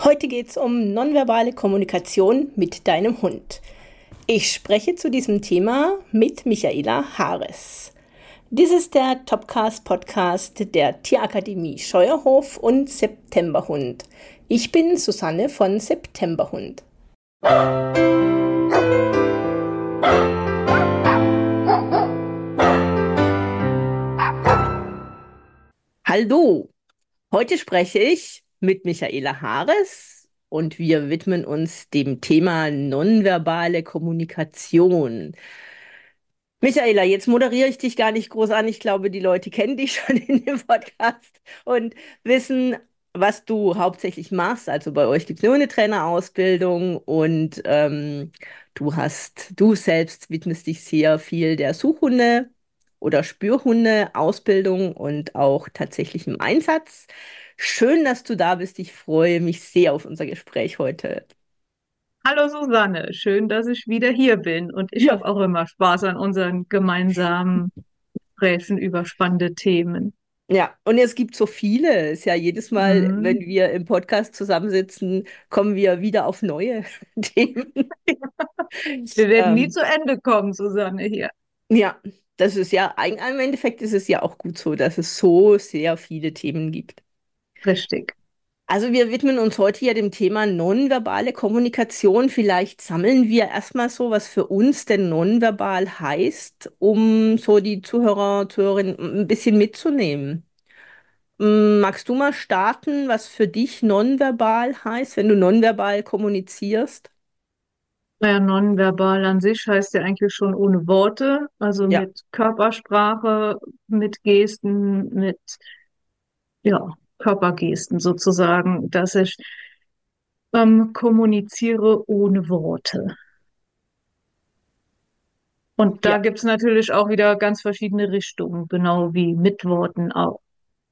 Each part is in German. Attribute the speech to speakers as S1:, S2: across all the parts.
S1: Heute geht es um nonverbale Kommunikation mit deinem Hund. Ich spreche zu diesem Thema mit Michaela Haares. Dies ist der Topcast-Podcast der Tierakademie Scheuerhof und Septemberhund. Ich bin Susanne von Septemberhund. Hallo, heute spreche ich mit Michaela Haares und wir widmen uns dem Thema nonverbale Kommunikation. Michaela, jetzt moderiere ich dich gar nicht groß an. Ich glaube, die Leute kennen dich schon in dem Podcast und wissen, was du hauptsächlich machst. Also bei euch gibt es eine Hundetrainerausbildung und du selbst widmest dich sehr viel der Suchhunde oder Spürhunde-Ausbildung und auch tatsächlich im Einsatz. Schön, dass du da bist. Ich freue mich sehr auf unser Gespräch heute.
S2: Hallo Susanne, schön, dass ich wieder hier bin und ich
S1: Ja.
S2: habe auch immer Spaß an unseren gemeinsamen Gesprächen über spannende Themen.
S1: Ja, und es gibt so viele. Es ist ja jedes Mal, wenn
S2: Mhm.
S1: wir im Podcast zusammensitzen, kommen wir wieder auf neue Themen.
S2: Wir werden nie
S1: Ähm,
S2: zu Ende kommen, Susanne, hier.
S1: ja, das ist ja, im Endeffekt ist es ja auch gut so, dass es so sehr viele Themen gibt.
S2: Richtig.
S1: Also wir widmen uns heute ja dem Thema nonverbale Kommunikation. Vielleicht sammeln wir erstmal so, was für uns denn nonverbal heißt, um so die Zuhörer, Zuhörerinnen ein bisschen mitzunehmen. Magst du mal starten, was für dich nonverbal heißt, wenn du nonverbal kommunizierst?
S2: Naja, nonverbal an sich heißt ja eigentlich schon ohne Worte, also
S1: Ja,
S2: mit Körpersprache, mit Gesten, mit, ja, Körpergesten sozusagen, dass ich kommuniziere ohne Worte. Und
S1: ja,
S2: da gibt's natürlich auch wieder ganz verschiedene Richtungen, genau wie mit Worten auch.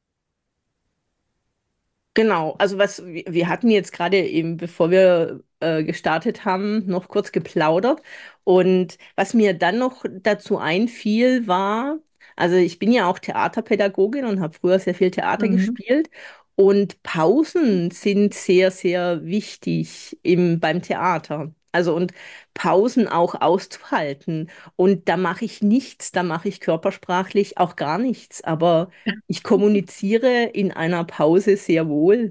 S1: genau. Also wir hatten jetzt gerade eben, bevor wir gestartet haben, noch kurz geplaudert. Und was mir dann noch dazu einfiel, war, also ich bin ja auch Theaterpädagogin und habe früher sehr viel Theater
S2: Mhm.
S1: gespielt. Und Pausen sind sehr, sehr wichtig beim Theater. Also und Pausen auch auszuhalten. Und da mache ich nichts, da mache ich körpersprachlich auch gar nichts. Aber ich kommuniziere in einer Pause sehr wohl.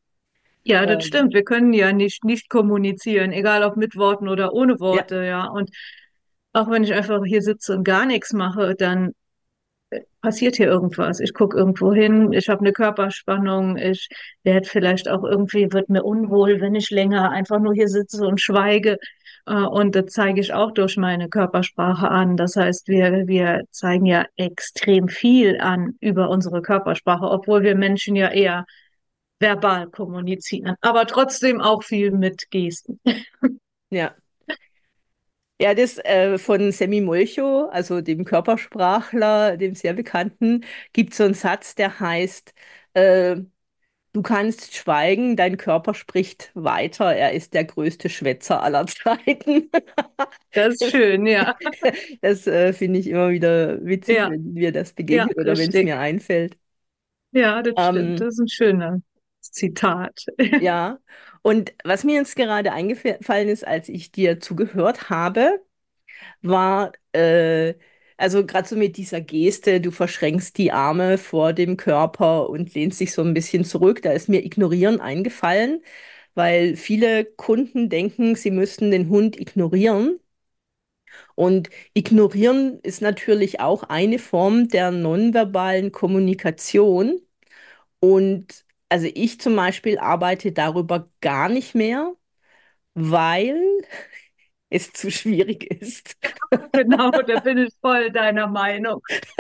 S2: Ja, das
S1: Ähm,
S2: stimmt. Wir können ja nicht kommunizieren, egal ob mit Worten oder ohne
S1: ja,
S2: Worte, ja. Und auch wenn ich einfach hier sitze und gar nichts mache, dann passiert hier irgendwas. Ich gucke irgendwo hin, ich habe eine Körperspannung, ich werde vielleicht auch irgendwie, wird mir unwohl, wenn ich länger einfach nur hier sitze und schweige. Und das zeige ich auch durch meine Körpersprache an. Das heißt, wir zeigen ja extrem viel an über unsere Körpersprache, obwohl wir Menschen ja eher verbal kommunizieren, aber trotzdem auch viel mit Gesten.
S1: ja. Ja, das von Semi Molcho, also dem Körpersprachler, dem sehr bekannten, gibt so einen Satz, der heißt, äh, du kannst schweigen, dein Körper spricht weiter, er ist der größte Schwätzer aller Zeiten.
S2: Das ist
S1: Das,
S2: schön, ja.
S1: das finde ich immer wieder witzig,
S2: Ja,
S1: wenn mir das
S2: ja,
S1: begegnet oder wenn es
S2: richtig.
S1: mir einfällt.
S2: Ja, das stimmt.
S1: Ähm,
S2: Das ist ein schöner Zitat.
S1: Ja, und was mir jetzt gerade eingefallen ist, als ich dir zugehört habe, war, also gerade so mit dieser Geste, du verschränkst die Arme vor dem Körper und lehnst dich so ein bisschen zurück, da ist mir Ignorieren eingefallen, weil viele Kunden denken, sie müssten den Hund ignorieren. Und ignorieren ist natürlich auch eine Form der nonverbalen Kommunikation. Und also ich zum Beispiel arbeite darüber gar nicht mehr, weil es zu schwierig ist.
S2: Genau, da bin ich voll deiner Meinung.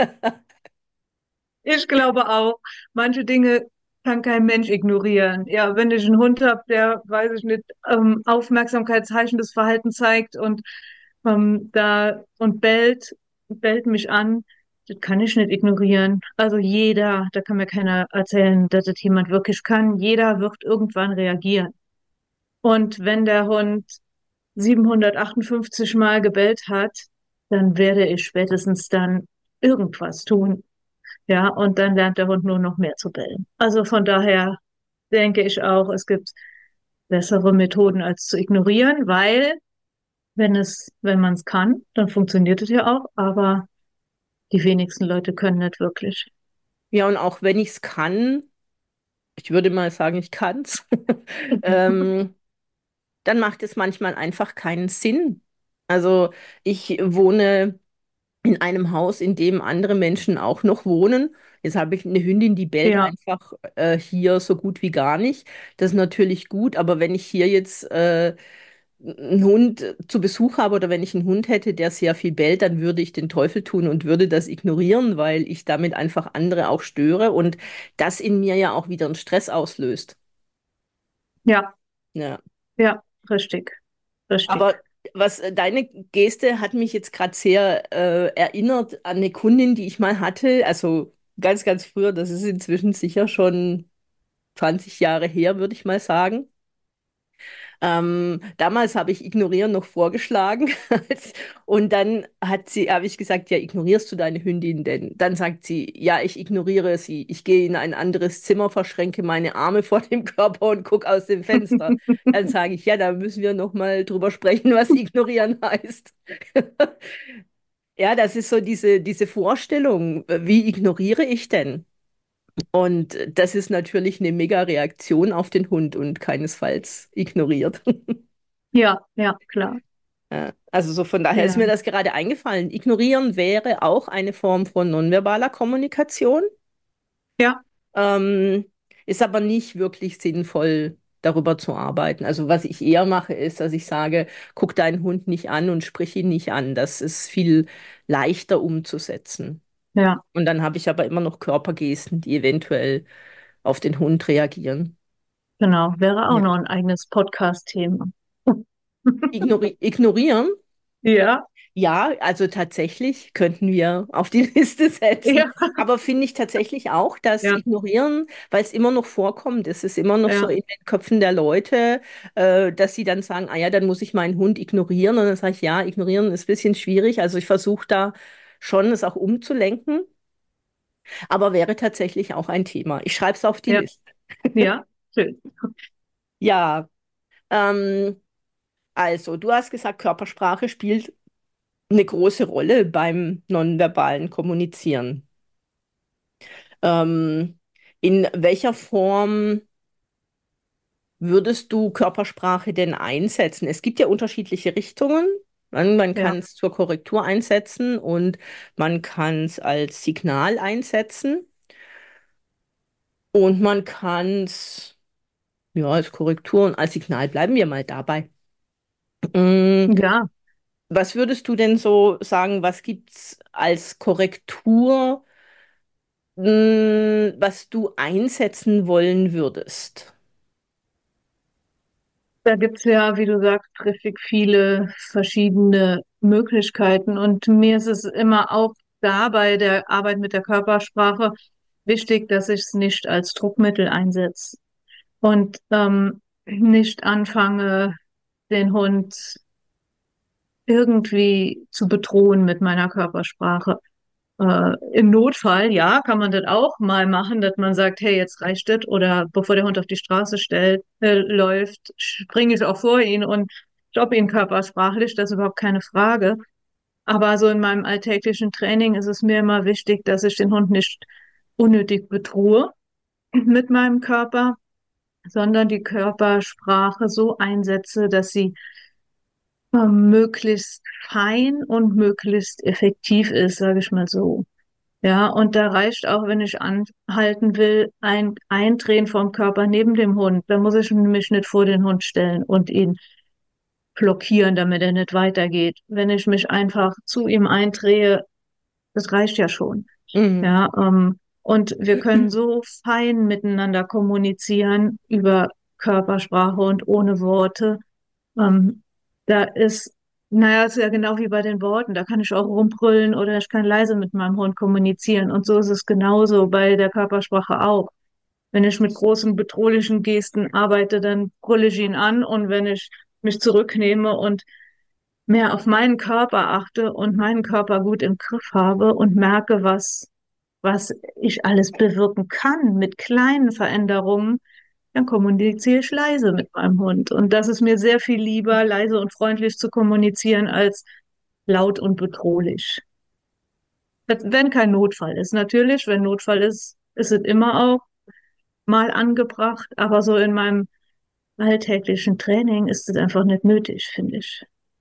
S2: Ich glaube auch, manche Dinge kann kein Mensch ignorieren. Ja, wenn ich einen Hund habe, der, weiß ich nicht, aufmerksamkeitsheichendes Verhalten zeigt und da und bellt mich an, das kann ich nicht ignorieren. Also jeder, da kann mir keiner erzählen, dass das jemand wirklich kann. Jeder wird irgendwann reagieren. Und wenn der Hund 758 Mal gebellt hat, dann werde ich spätestens dann irgendwas tun. Ja, und dann lernt der Hund nur noch mehr zu bellen. Also von daher denke ich auch, es gibt bessere Methoden als zu ignorieren, weil wenn man es kann, dann funktioniert es ja auch, aber die wenigsten Leute können nicht wirklich.
S1: Ja, und auch wenn ich es kann, ich würde mal sagen, ich kann es, ähm, dann macht es manchmal einfach keinen Sinn. Also ich wohne in einem Haus, in dem andere Menschen auch noch wohnen. Jetzt habe ich eine Hündin, die bellt
S2: Ja,
S1: einfach hier so gut wie gar nicht. Das ist natürlich gut, aber wenn ich hier jetzt einen Hund zu Besuch habe oder wenn ich einen Hund hätte, der sehr viel bellt, dann würde ich den Teufel tun und würde das ignorieren, weil ich damit einfach andere auch störe und das in mir ja auch wieder einen Stress auslöst.
S2: ja,
S1: Ja.
S2: ja, richtig, richtig.
S1: Aber deine Geste hat mich jetzt gerade sehr erinnert an eine Kundin, die ich mal hatte. Also ganz, ganz früher, das ist inzwischen sicher schon 20 Jahre her, würde ich mal sagen. Damals habe ich Ignorieren noch vorgeschlagen. Und dann habe ich gesagt, ja, ignorierst du deine Hündin denn? Dann sagt sie, ja, ich ignoriere sie. Ich gehe in ein anderes Zimmer, verschränke meine Arme vor dem Körper und gucke aus dem Fenster. Dann sage ich, ja, da müssen wir noch mal drüber sprechen, was ignorieren heißt. Ja, das ist so diese Vorstellung, wie ignoriere ich denn? Und das ist natürlich eine Mega-Reaktion auf den Hund und keinesfalls ignoriert.
S2: Ja, ja, klar.
S1: Ja, also so von daher ist
S2: Ja,
S1: mir das gerade eingefallen. Ignorieren wäre auch eine Form von nonverbaler Kommunikation,
S2: ja,
S1: ähm, ist aber nicht wirklich sinnvoll, darüber zu arbeiten. Also was ich eher mache, ist, dass ich sage, guck deinen Hund nicht an und sprich ihn nicht an. Das ist viel leichter umzusetzen.
S2: ja,
S1: Und dann habe ich aber immer noch Körpergesten, die eventuell auf den Hund reagieren.
S2: genau. Wäre auch
S1: Ja.
S2: noch ein eigenes Podcast-Thema.
S1: Ignorieren.
S2: Ja,
S1: Ja, also tatsächlich könnten wir auf die Liste setzen.
S2: ja,
S1: Aber finde ich tatsächlich auch, dass
S2: ja,
S1: Ignorieren, weil es immer noch vorkommt, es ist immer noch so
S2: ja,
S1: in den Köpfen der Leute, dass sie dann sagen, ah ja, dann muss ich meinen Hund ignorieren. Und dann sage ich, ja, ignorieren ist ein bisschen schwierig. Also ich versuche da schon, es auch umzulenken, aber wäre tatsächlich auch ein Thema. Ich schreibe es auf die
S2: ja,
S1: Liste.
S2: ja, schön.
S1: Ja, ähm, also du hast gesagt, Körpersprache spielt eine große Rolle beim nonverbalen Kommunizieren. Ähm, in welcher Form würdest du Körpersprache denn einsetzen? Es gibt ja unterschiedliche Richtungen. Man
S2: Ja,
S1: kann es zur Korrektur einsetzen und man kann es als Signal einsetzen und man kann es ja als Korrektur und als Signal bleiben wir mal dabei. Mm,
S2: ja.
S1: Was würdest du denn so sagen, was gibt es als Korrektur, was du einsetzen wollen würdest?
S2: Da gibt's ja, wie du sagst, richtig viele verschiedene Möglichkeiten. Und mir ist es immer auch da bei der Arbeit mit der Körpersprache wichtig, dass ich es nicht als Druckmittel einsetze und nicht anfange, den Hund irgendwie zu bedrohen mit meiner Körpersprache. Im Notfall, ja, kann man das auch mal machen, dass man sagt, hey, jetzt reicht das. Oder bevor der Hund auf die Straße läuft, springe ich auch vor ihn und stoppe ihn körpersprachlich. Das ist überhaupt keine Frage. Aber so in meinem alltäglichen Training ist es mir immer wichtig, dass ich den Hund nicht unnötig bedrohe mit meinem Körper, sondern die Körpersprache so einsetze, dass sie möglichst fein und möglichst effektiv ist, sage ich mal so. Ja, und da reicht auch, wenn ich anhalten will, ein Eindrehen vom Körper neben dem Hund. Da muss ich mich nicht vor den Hund stellen und ihn blockieren, damit er nicht weitergeht. Wenn ich mich einfach zu ihm eindrehe, das reicht ja schon.
S1: Mhm.
S2: Ja, und wir können so fein miteinander kommunizieren über Körpersprache und ohne Worte. Ähm, da ist, naja, ist ja genau wie bei den Worten. Da kann ich auch rumbrüllen oder ich kann leise mit meinem Hund kommunizieren. Und so ist es genauso bei der Körpersprache auch. Wenn ich mit großen bedrohlichen Gesten arbeite, dann brülle ich ihn an. Und wenn ich mich zurücknehme und mehr auf meinen Körper achte und meinen Körper gut im Griff habe und merke, was ich alles bewirken kann mit kleinen Veränderungen, dann kommuniziere ich leise mit meinem Hund. Und das ist mir sehr viel lieber, leise und freundlich zu kommunizieren, als laut und bedrohlich. Wenn kein Notfall ist. Natürlich, wenn Notfall ist, ist es immer auch mal angebracht, aber so in meinem alltäglichen Training ist es einfach nicht nötig, finde ich.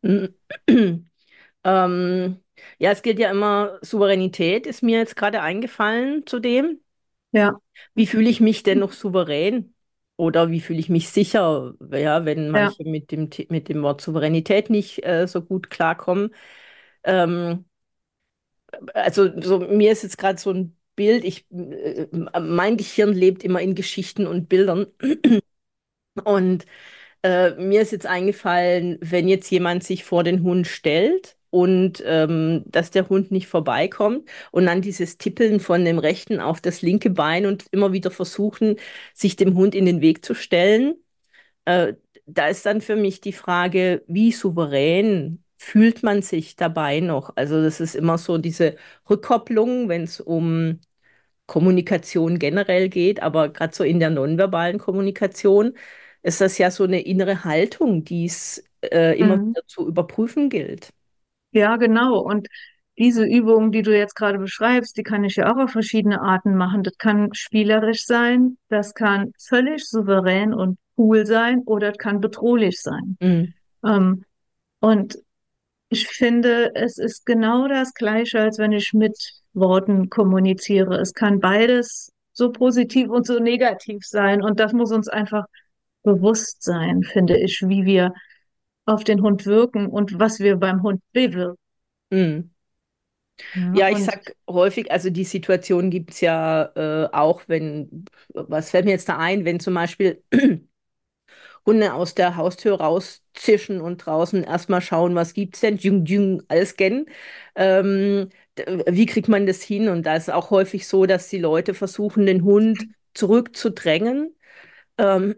S1: Ähm, ja, es gilt ja immer, Souveränität ist mir jetzt gerade eingefallen zu dem.
S2: Ja,
S1: Wie fühle ich mich denn noch souverän? Oder wie fühle ich mich sicher, ja, wenn
S2: ja.
S1: manche mit dem Wort Souveränität nicht so gut klarkommen? Ähm, also so, mir ist jetzt gerade so ein Bild, mein Gehirn lebt immer in Geschichten und Bildern. Und mir ist jetzt eingefallen, wenn jetzt jemand sich vor den Hund stellt und dass der Hund nicht vorbeikommt und dann dieses Tippeln von dem rechten auf das linke Bein und immer wieder versuchen, sich dem Hund in den Weg zu stellen, äh, da ist dann für mich die Frage, wie souverän fühlt man sich dabei noch? Also das ist immer so diese Rückkopplung, wenn es um Kommunikation generell geht, aber gerade so in der nonverbalen Kommunikation ist das ja so eine innere Haltung, die es immer
S2: Mhm.
S1: wieder zu überprüfen gilt.
S2: Ja, genau. Und diese Übung, die du jetzt gerade beschreibst, die kann ich ja auch auf verschiedene Arten machen. Das kann spielerisch sein, das kann völlig souverän und cool sein oder das kann bedrohlich sein.
S1: Mm,
S2: Ähm, und ich finde, es ist genau das Gleiche, als wenn ich mit Worten kommuniziere. Es kann beides so positiv und so negativ sein. Und das muss uns einfach bewusst sein, finde ich, wie wir auf den Hund wirken und was wir beim Hund bewirken.
S1: mm.
S2: Ja,
S1: Ja, ich
S2: und
S1: sag häufig, also die Situation gibt es ja auch, was fällt mir jetzt da ein, wenn zum Beispiel Hunde aus der Haustür rauszischen und draußen erstmal schauen, was gibt's denn, djung, djung, alles scannen. Wie kriegt man das hin? Und da ist auch häufig so, dass die Leute versuchen, den Hund zurückzudrängen. Ähm,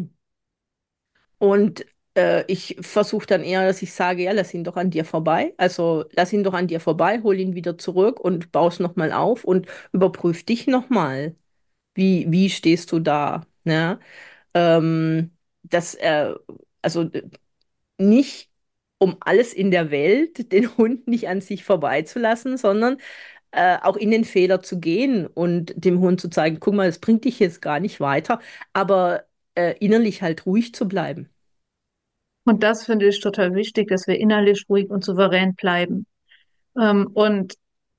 S1: und ich versuche dann eher, dass ich sage, ja, lass ihn doch an dir vorbei. Also lass ihn doch an dir vorbei, hol ihn wieder zurück und baue nochmal auf und überprüf dich nochmal. Wie stehst du da? Ne? Ähm, das, also nicht um alles in der Welt, den Hund nicht an sich vorbeizulassen, sondern auch in den Fehler zu gehen und dem Hund zu zeigen, guck mal, das bringt dich jetzt gar nicht weiter, aber innerlich halt ruhig zu bleiben.
S2: das finde ich total wichtig, dass wir innerlich ruhig und souverän bleiben. Und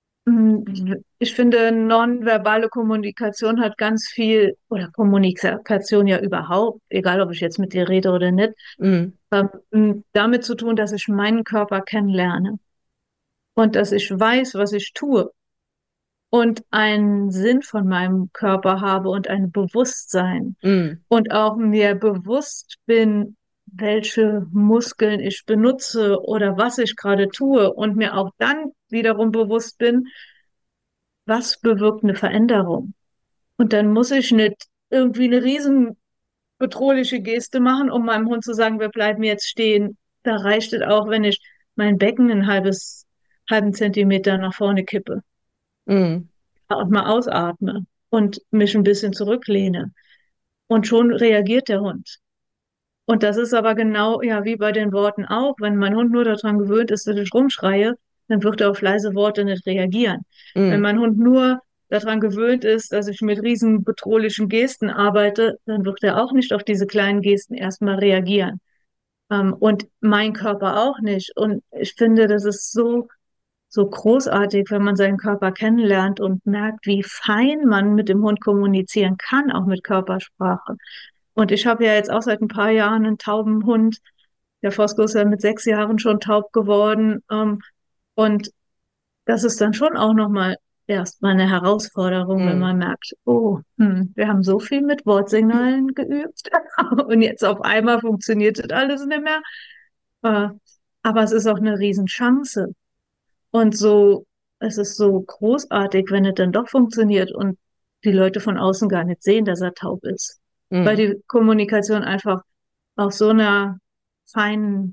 S2: ich finde, nonverbale Kommunikation hat ganz viel, oder Kommunikation ja überhaupt, egal ob ich jetzt mit dir rede oder nicht,
S1: Mm,
S2: damit zu tun, dass ich meinen Körper kennenlerne und dass ich weiß, was ich tue und einen Sinn von meinem Körper habe und ein Bewusstsein
S1: mm,
S2: und auch mir bewusst bin, welche Muskeln ich benutze oder was ich gerade tue und mir auch dann wiederum bewusst bin, was bewirkt eine Veränderung. Und dann muss ich nicht irgendwie eine riesen bedrohliche Geste machen, um meinem Hund zu sagen, wir bleiben jetzt stehen. Da reicht es auch, wenn ich mein Becken halben Zentimeter nach vorne kippe
S1: mm,
S2: und mal ausatme und mich ein bisschen zurücklehne. Und schon reagiert der Hund. Und das ist aber genau, ja, wie bei den Worten auch. Wenn mein Hund nur daran gewöhnt ist, dass ich rumschreie, dann wird er auf leise Worte nicht reagieren. Wenn
S1: mm,
S2: mein Hund nur daran gewöhnt ist, dass ich mit riesen bedrohlichen Gesten arbeite, dann wird er auch nicht auf diese kleinen Gesten erstmal reagieren. Und mein Körper auch nicht. Und ich finde, das ist so großartig, wenn man seinen Körper kennenlernt und merkt, wie fein man mit dem Hund kommunizieren kann, auch mit Körpersprache. Und ich habe ja jetzt auch seit ein paar Jahren einen tauben Hund. Der Fosco ist ja mit 6 Jahren schon taub geworden. Und das ist dann schon auch nochmal erstmal eine Herausforderung, wenn
S1: mm,
S2: man merkt, oh, wir haben so viel mit Wortsignalen geübt und jetzt auf einmal funktioniert das alles nicht mehr. Äh, aber es ist auch eine Riesenchance. Und so, es ist so großartig, wenn es dann doch funktioniert und die Leute von außen gar nicht sehen, dass er taub ist. Weil
S1: mm,
S2: die Kommunikation einfach auf so einer feinen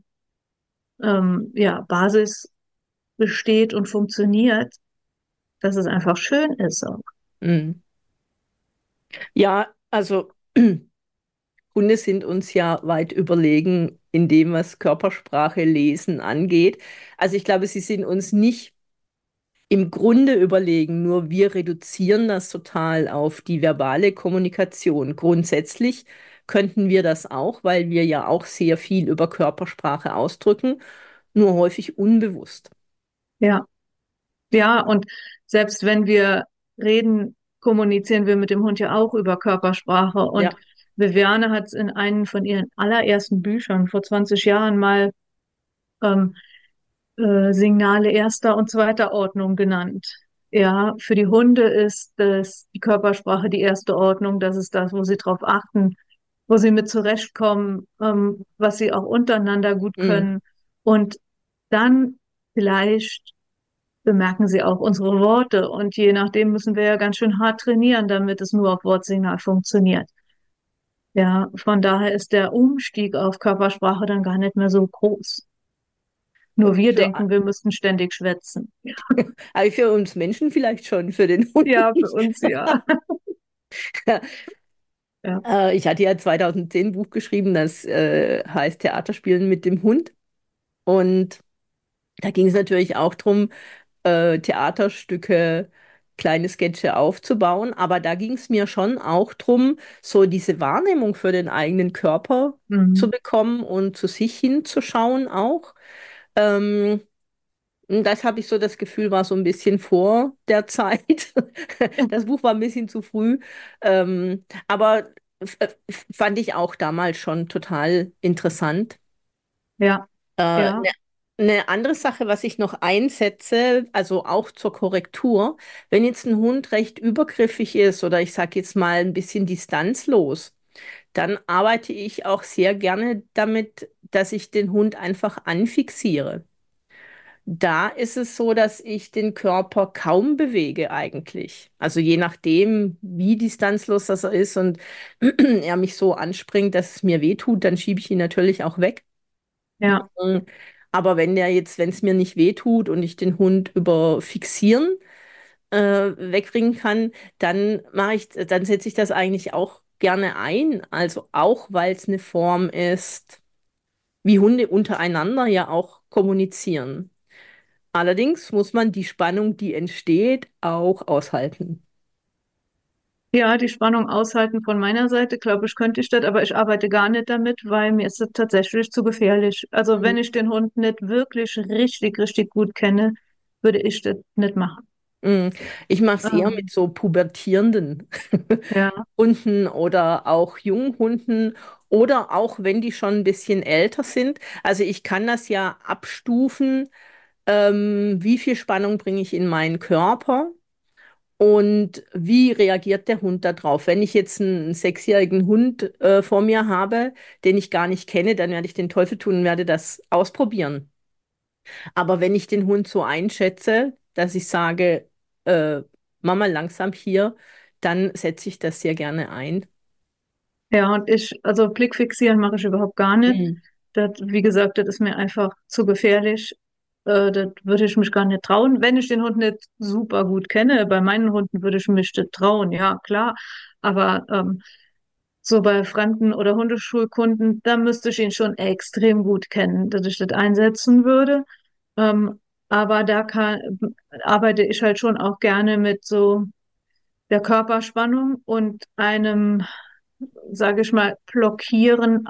S2: ja, Basis besteht und funktioniert, dass es einfach schön ist auch.
S1: mm. Ja, also Hunde sind uns ja weit überlegen in dem, was Körpersprache lesen angeht. Also ich glaube, sie sind uns nicht im Grunde überlegen, nur wir reduzieren das total auf die verbale Kommunikation. Grundsätzlich könnten wir das auch, weil wir ja auch sehr viel über Körpersprache ausdrücken, nur häufig unbewusst.
S2: Ja, ja, und selbst wenn wir reden, kommunizieren wir mit dem Hund ja auch über Körpersprache. Und
S1: Ja.
S2: Viviane hat es in einem von ihren allerersten Büchern vor 20 Jahren mal ähm, Signale erster und zweiter Ordnung genannt. Ja, für die Hunde ist das die Körpersprache die erste Ordnung. Das ist das, wo sie drauf achten, wo sie mit zurechtkommen, was sie auch untereinander gut
S1: Mm.
S2: können. Und dann vielleicht bemerken sie auch unsere Worte. Und je nachdem müssen wir ja ganz schön hart trainieren, damit es nur auf Wortsignal funktioniert. Ja, von daher ist der Umstieg auf Körpersprache dann gar nicht mehr so groß. Nur wir
S1: Für,
S2: denken, wir müssten ständig schwätzen.
S1: aber für uns Menschen vielleicht schon, für den Hund
S2: Ja, für
S1: nicht.
S2: uns ja. Ja.
S1: Ich hatte ja 2010 ein Buch geschrieben, das heißt Theaterspielen mit dem Hund. Und da ging es natürlich auch darum, Theaterstücke, kleine Sketche aufzubauen. Aber da ging es mir schon auch darum, so diese Wahrnehmung für den eigenen Körper zu
S2: Mhm.
S1: bekommen und zu sich hinzuschauen auch. Ähm, und das habe ich so das Gefühl, war so ein bisschen vor der Zeit. Das Buch war ein bisschen zu früh. Aber fand ich auch damals schon total interessant.
S2: Ja, ja.
S1: Eine andere Sache, was ich noch einsetze, also auch zur Korrektur, wenn jetzt ein Hund recht übergriffig ist oder ich sage jetzt mal ein bisschen distanzlos, dann arbeite ich auch sehr gerne damit, dass ich den Hund einfach anfixiere. Da ist es so, dass ich den Körper kaum bewege eigentlich. Also je nachdem, wie distanzlos das er ist und er mich so anspringt, dass es mir wehtut, dann schiebe ich ihn natürlich auch weg.
S2: Ja,
S1: Mm. Aber wenn es mir nicht wehtut und ich den Hund über Fixieren wegbringen kann, dann setze ich das eigentlich auch gerne ein. Also auch, weil es eine Form ist, wie Hunde untereinander ja auch kommunizieren. Allerdings muss man die Spannung, die entsteht, auch aushalten.
S2: ja, die Spannung aushalten von meiner Seite, glaube ich, könnte ich das, aber ich arbeite gar nicht damit, weil mir ist das tatsächlich zu gefährlich. Also wenn
S1: Mhm.
S2: ich den Hund nicht wirklich richtig, richtig gut kenne, würde ich das nicht machen.
S1: Mhm. Ich mache es eher mit
S2: Ähm,
S1: so pubertierenden
S2: ja,
S1: Hunden oder auch jungen Hunden oder auch wenn die schon ein bisschen älter sind. Also ich kann das ja abstufen, wie viel Spannung bringe ich in meinen Körper und wie reagiert der Hund darauf. Wenn ich jetzt einen sechsjährigen Hund vor mir habe, den ich gar nicht kenne, dann werde ich den Teufel tun und werde das ausprobieren. Aber wenn ich den Hund so einschätze, dass ich sage, äh, Mama, langsam hier, dann setze ich das sehr gerne ein.
S2: ja, und also Blick fixieren mache ich überhaupt gar nicht.
S1: Mhm.
S2: Das, wie gesagt, das ist mir einfach zu gefährlich. Das würde ich mich gar nicht trauen. Wenn ich den Hund nicht super gut kenne, bei meinen Hunden würde ich mich das trauen, ja, klar. Aber so bei Fremden oder Hundeschulkunden, da müsste ich ihn schon extrem gut kennen, dass ich das einsetzen würde. Ähm, aber arbeite ich halt schon auch gerne mit so der Körperspannung und einem, sage ich mal, Blockieren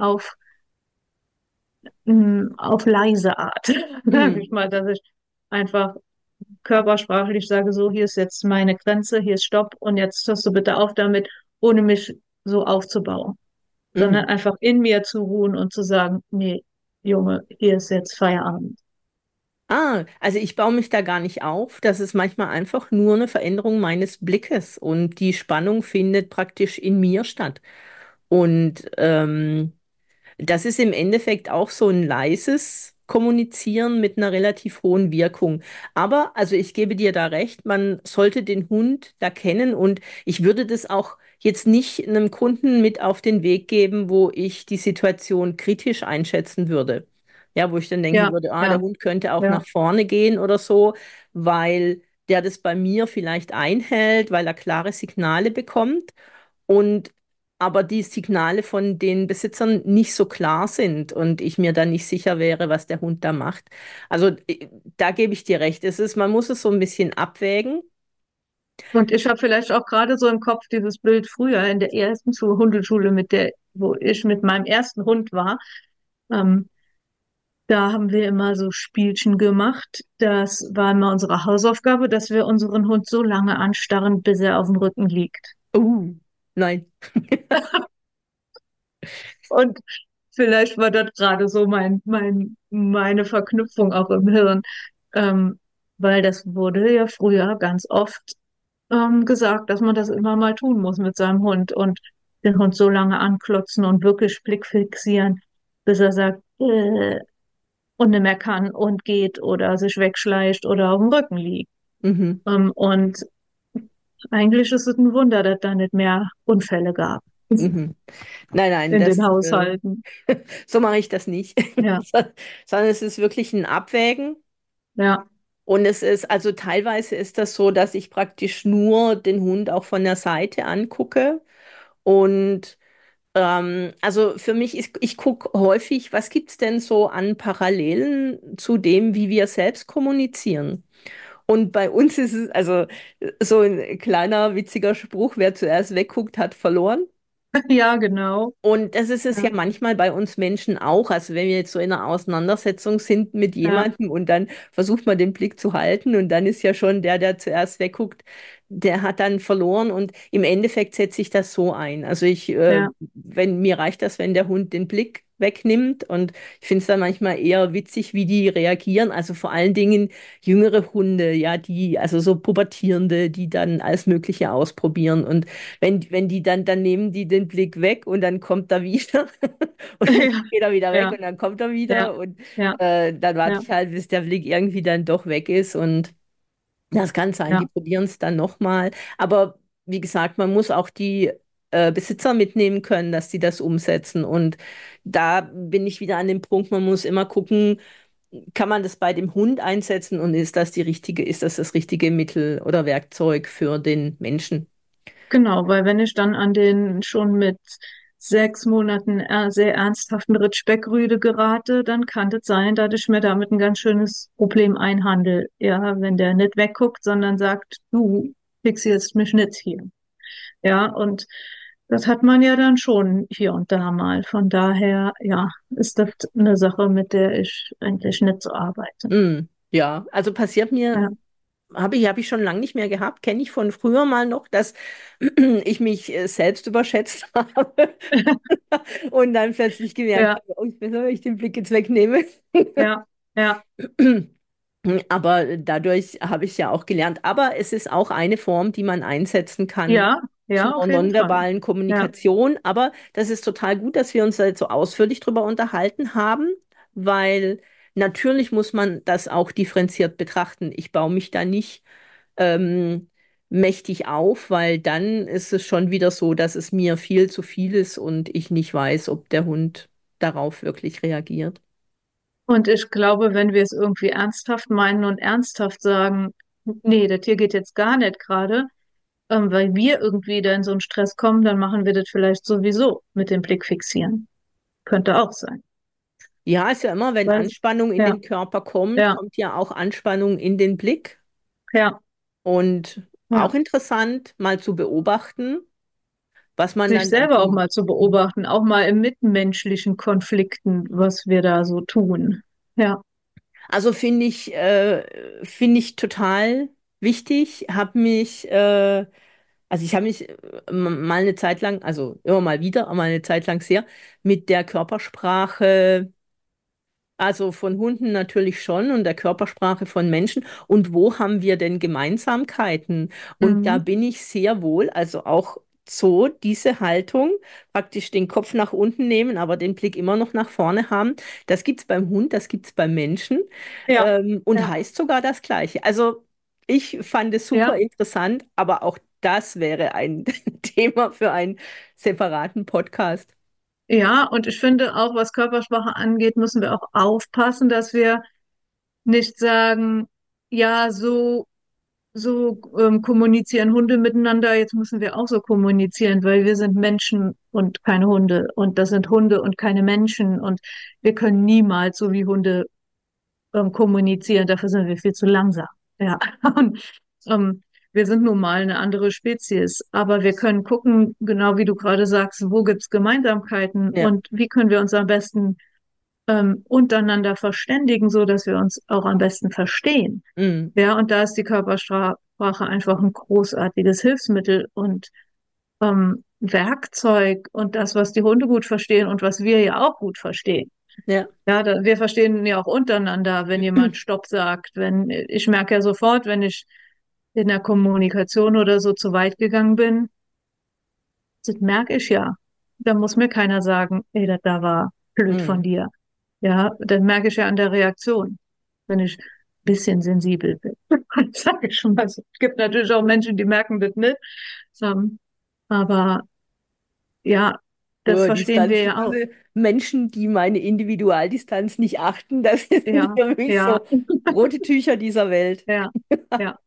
S2: auf leise Art. Sage ich
S1: Mhm.
S2: mal, dass ich einfach körpersprachlich sage, so, hier ist jetzt meine Grenze, hier ist Stopp und jetzt hörst du bitte auf damit, ohne mich so aufzubauen, sondern
S1: Mhm.
S2: einfach in mir zu ruhen und zu sagen, nee, Junge, hier ist jetzt Feierabend.
S1: Ah, also ich baue mich da gar nicht auf. Das ist manchmal einfach nur eine Veränderung meines Blickes und die Spannung findet praktisch in mir statt. Und das ist im Endeffekt auch so ein leises Kommunizieren mit einer relativ hohen Wirkung. Aber, also ich gebe dir da recht, man sollte den Hund da kennen und ich würde das auch jetzt nicht einem Kunden mit auf den Weg geben, wo ich die Situation kritisch einschätzen würde. Ja, wo ich dann denken
S2: Ja,
S1: würde, ah, der
S2: ja,
S1: Hund könnte auch
S2: ja,
S1: nach vorne gehen oder so, weil der das bei mir vielleicht einhält, weil er klare Signale bekommt. Und aber die Signale von den Besitzern nicht so klar sind und ich mir dann nicht sicher wäre, was der Hund da macht. Also da gebe ich dir recht. Man muss es so ein bisschen abwägen.
S2: Und ich habe vielleicht auch gerade so im Kopf dieses Bild früher in der ersten Hundeschule, wo ich mit meinem ersten Hund war. Ähm, Da haben wir immer so Spielchen gemacht. Das war immer unsere Hausaufgabe, dass wir unseren Hund so lange anstarren, bis er auf dem Rücken liegt.
S1: Nein.
S2: Und vielleicht war das gerade so meine Verknüpfung auch im Hirn, ähm, weil das wurde ja früher ganz oft gesagt, dass man das immer mal tun muss mit seinem Hund und den Hund so lange anklotzen und wirklich Blick fixieren, bis er sagt, und nicht mehr kann und geht oder sich wegschleicht oder auf dem Rücken liegt.
S1: Mhm.
S2: Und eigentlich ist es ein Wunder, dass da nicht mehr Unfälle gab
S1: Mhm. Nein, nein,
S2: in den Haushalten.
S1: so mache ich das nicht.
S2: Ja,
S1: Sondern es ist wirklich ein Abwägen.
S2: ja,
S1: Und es ist, also teilweise ist das so, dass ich praktisch nur den Hund auch von der Seite angucke. Und also für mich ist, ich gucke häufig, was gibt es denn so an Parallelen zu dem, wie wir selbst kommunizieren? Und bei uns ist es, also so ein kleiner witziger Spruch, wer zuerst wegguckt, hat verloren.
S2: ja, genau.
S1: Und das ist es ja
S2: Ja,
S1: manchmal bei uns Menschen auch. Also wenn wir jetzt so in einer Auseinandersetzung sind mit
S2: ja,
S1: jemandem und dann versucht man den Blick zu halten und dann ist ja schon der, der zuerst wegguckt, der hat dann verloren und im Endeffekt setze ich das so ein. Also
S2: ja.
S1: wenn mir reicht das, wenn der Hund den Blick wegnimmt und ich finde es dann manchmal eher witzig, wie die reagieren. Also vor allen Dingen jüngere Hunde, ja, also so Pubertierende, die dann alles Mögliche ausprobieren und wenn die dann nehmen die den Blick weg und dann kommt er wieder und dann geht er wieder weg
S2: Ja,
S1: und dann kommt er
S2: ja,
S1: wieder und
S2: ja,
S1: dann warte
S2: ja,
S1: ich halt, bis der Blick irgendwie dann doch weg ist und das kann sein, die
S2: ja.
S1: probieren es dann nochmal. Aber wie gesagt, man muss auch die Besitzer mitnehmen können, dass die das umsetzen und da bin ich wieder an dem Punkt, man muss immer gucken, kann man das bei dem Hund einsetzen und ist das das richtige Mittel oder Werkzeug für den Menschen?
S2: Genau, weil wenn ich dann an den schon mit 6 Monaten sehr ernsthaften Ritschbeckrüde gerate, dann kann es sein, dass ich mir damit ein ganz schönes Problem einhandel. Ja, wenn der nicht wegguckt, sondern sagt, du fixierst mich nicht hier. Ja, und das hat man ja dann schon hier und da mal. Von daher, ja, ist das eine Sache, mit der ich eigentlich nicht so arbeite.
S1: Ja, also passiert mir,
S2: Ja,
S1: habe ich schon lange nicht mehr gehabt, kenne ich von früher mal noch, dass ich mich selbst überschätzt habe und dann plötzlich gemerkt
S2: ja,
S1: habe, oh, ich weiß nicht, ob ich den Blick jetzt wegnehme.
S2: ja, ja,
S1: Aber dadurch habe ich ja auch gelernt. Aber es ist auch eine Form, die man einsetzen kann
S2: ja, ja,
S1: zur
S2: auf jeden Fall.
S1: nonverbalen
S2: Ja.
S1: Kommunikation. Aber das ist total gut, dass wir uns da jetzt so ausführlich drüber unterhalten haben, weil natürlich muss man das auch differenziert betrachten. Ich baue mich da nicht ähm, mächtig auf, weil dann ist es schon wieder so, dass es mir viel zu viel ist und ich nicht weiß, ob der Hund darauf wirklich reagiert.
S2: Und ich glaube, wenn wir es irgendwie ernsthaft meinen und ernsthaft sagen, nee, das Tier geht jetzt gar nicht gerade, weil wir irgendwie da in so einen Stress kommen, dann machen wir das vielleicht sowieso mit dem Blick fixieren. Könnte auch sein.
S1: Ja, ist ja immer, wenn
S2: Weil,
S1: Anspannung in
S2: ja,
S1: den Körper kommt,
S2: ja,
S1: kommt ja auch Anspannung in den Blick.
S2: ja,
S1: Und auch
S2: ja.
S1: interessant, mal zu beobachten, was man
S2: Sich
S1: dann da
S2: selber auch
S1: so.
S2: mal zu beobachten, auch mal in mitmenschlichen Konflikten, was wir da so tun. Ja,
S1: Also finde ich total wichtig. Also ich habe mich mal eine Zeit lang, also immer mal wieder, aber eine Zeit lang sehr mit der Körpersprache. Also von Hunden natürlich schon und der Körpersprache von Menschen. Und wo haben wir denn Gemeinsamkeiten? Und da
S2: mhm.
S1: bin ich sehr wohl, also auch so diese Haltung, praktisch den Kopf nach unten nehmen, aber den Blick immer noch nach vorne haben. Das gibt es beim Hund, das gibt es beim Menschen
S2: Ja,
S1: und
S2: ja,
S1: heißt sogar das Gleiche. Also ich fand es super
S2: ja.
S1: interessant, aber auch das wäre ein Thema für einen separaten Podcast.
S2: Ja, und ich finde auch, was Körpersprache angeht, müssen wir auch aufpassen, dass wir nicht sagen, ja, so kommunizieren Hunde miteinander, jetzt müssen wir auch so kommunizieren, weil wir sind Menschen und keine Hunde und das sind Hunde und keine Menschen und wir können niemals so wie Hunde kommunizieren, dafür sind wir viel zu langsam. Ja, und wir sind nun mal eine andere Spezies, aber wir können gucken, genau wie du gerade sagst, wo gibt's Gemeinsamkeiten
S1: Ja.
S2: und wie können wir uns am besten untereinander verständigen, so dass wir uns auch am besten verstehen.
S1: Mm,
S2: Ja, und da ist die Körpersprache einfach ein großartiges Hilfsmittel und Werkzeug und das, was die Hunde gut verstehen und was wir ja auch gut verstehen.
S1: ja.
S2: Ja, wir verstehen ja auch untereinander, wenn jemand Stopp sagt. Wenn, ich merke ja sofort, wenn ich in der Kommunikation oder so zu weit gegangen bin, das merke ich ja. Da muss mir keiner sagen, ey, das da war blöd von
S1: Mm.
S2: dir. Ja, das merke ich ja an der Reaktion, wenn ich ein bisschen sensibel bin. Sage ich schon mal so. Es gibt natürlich auch Menschen, die merken das nicht. Ähm, Aber ja, das verstehen wir ja auch.
S1: Distanzlose Menschen, die meine Individualdistanz nicht achten, das sind
S2: Ja,
S1: für mich
S2: ja,
S1: so rote Tücher dieser Welt.
S2: ja, ja,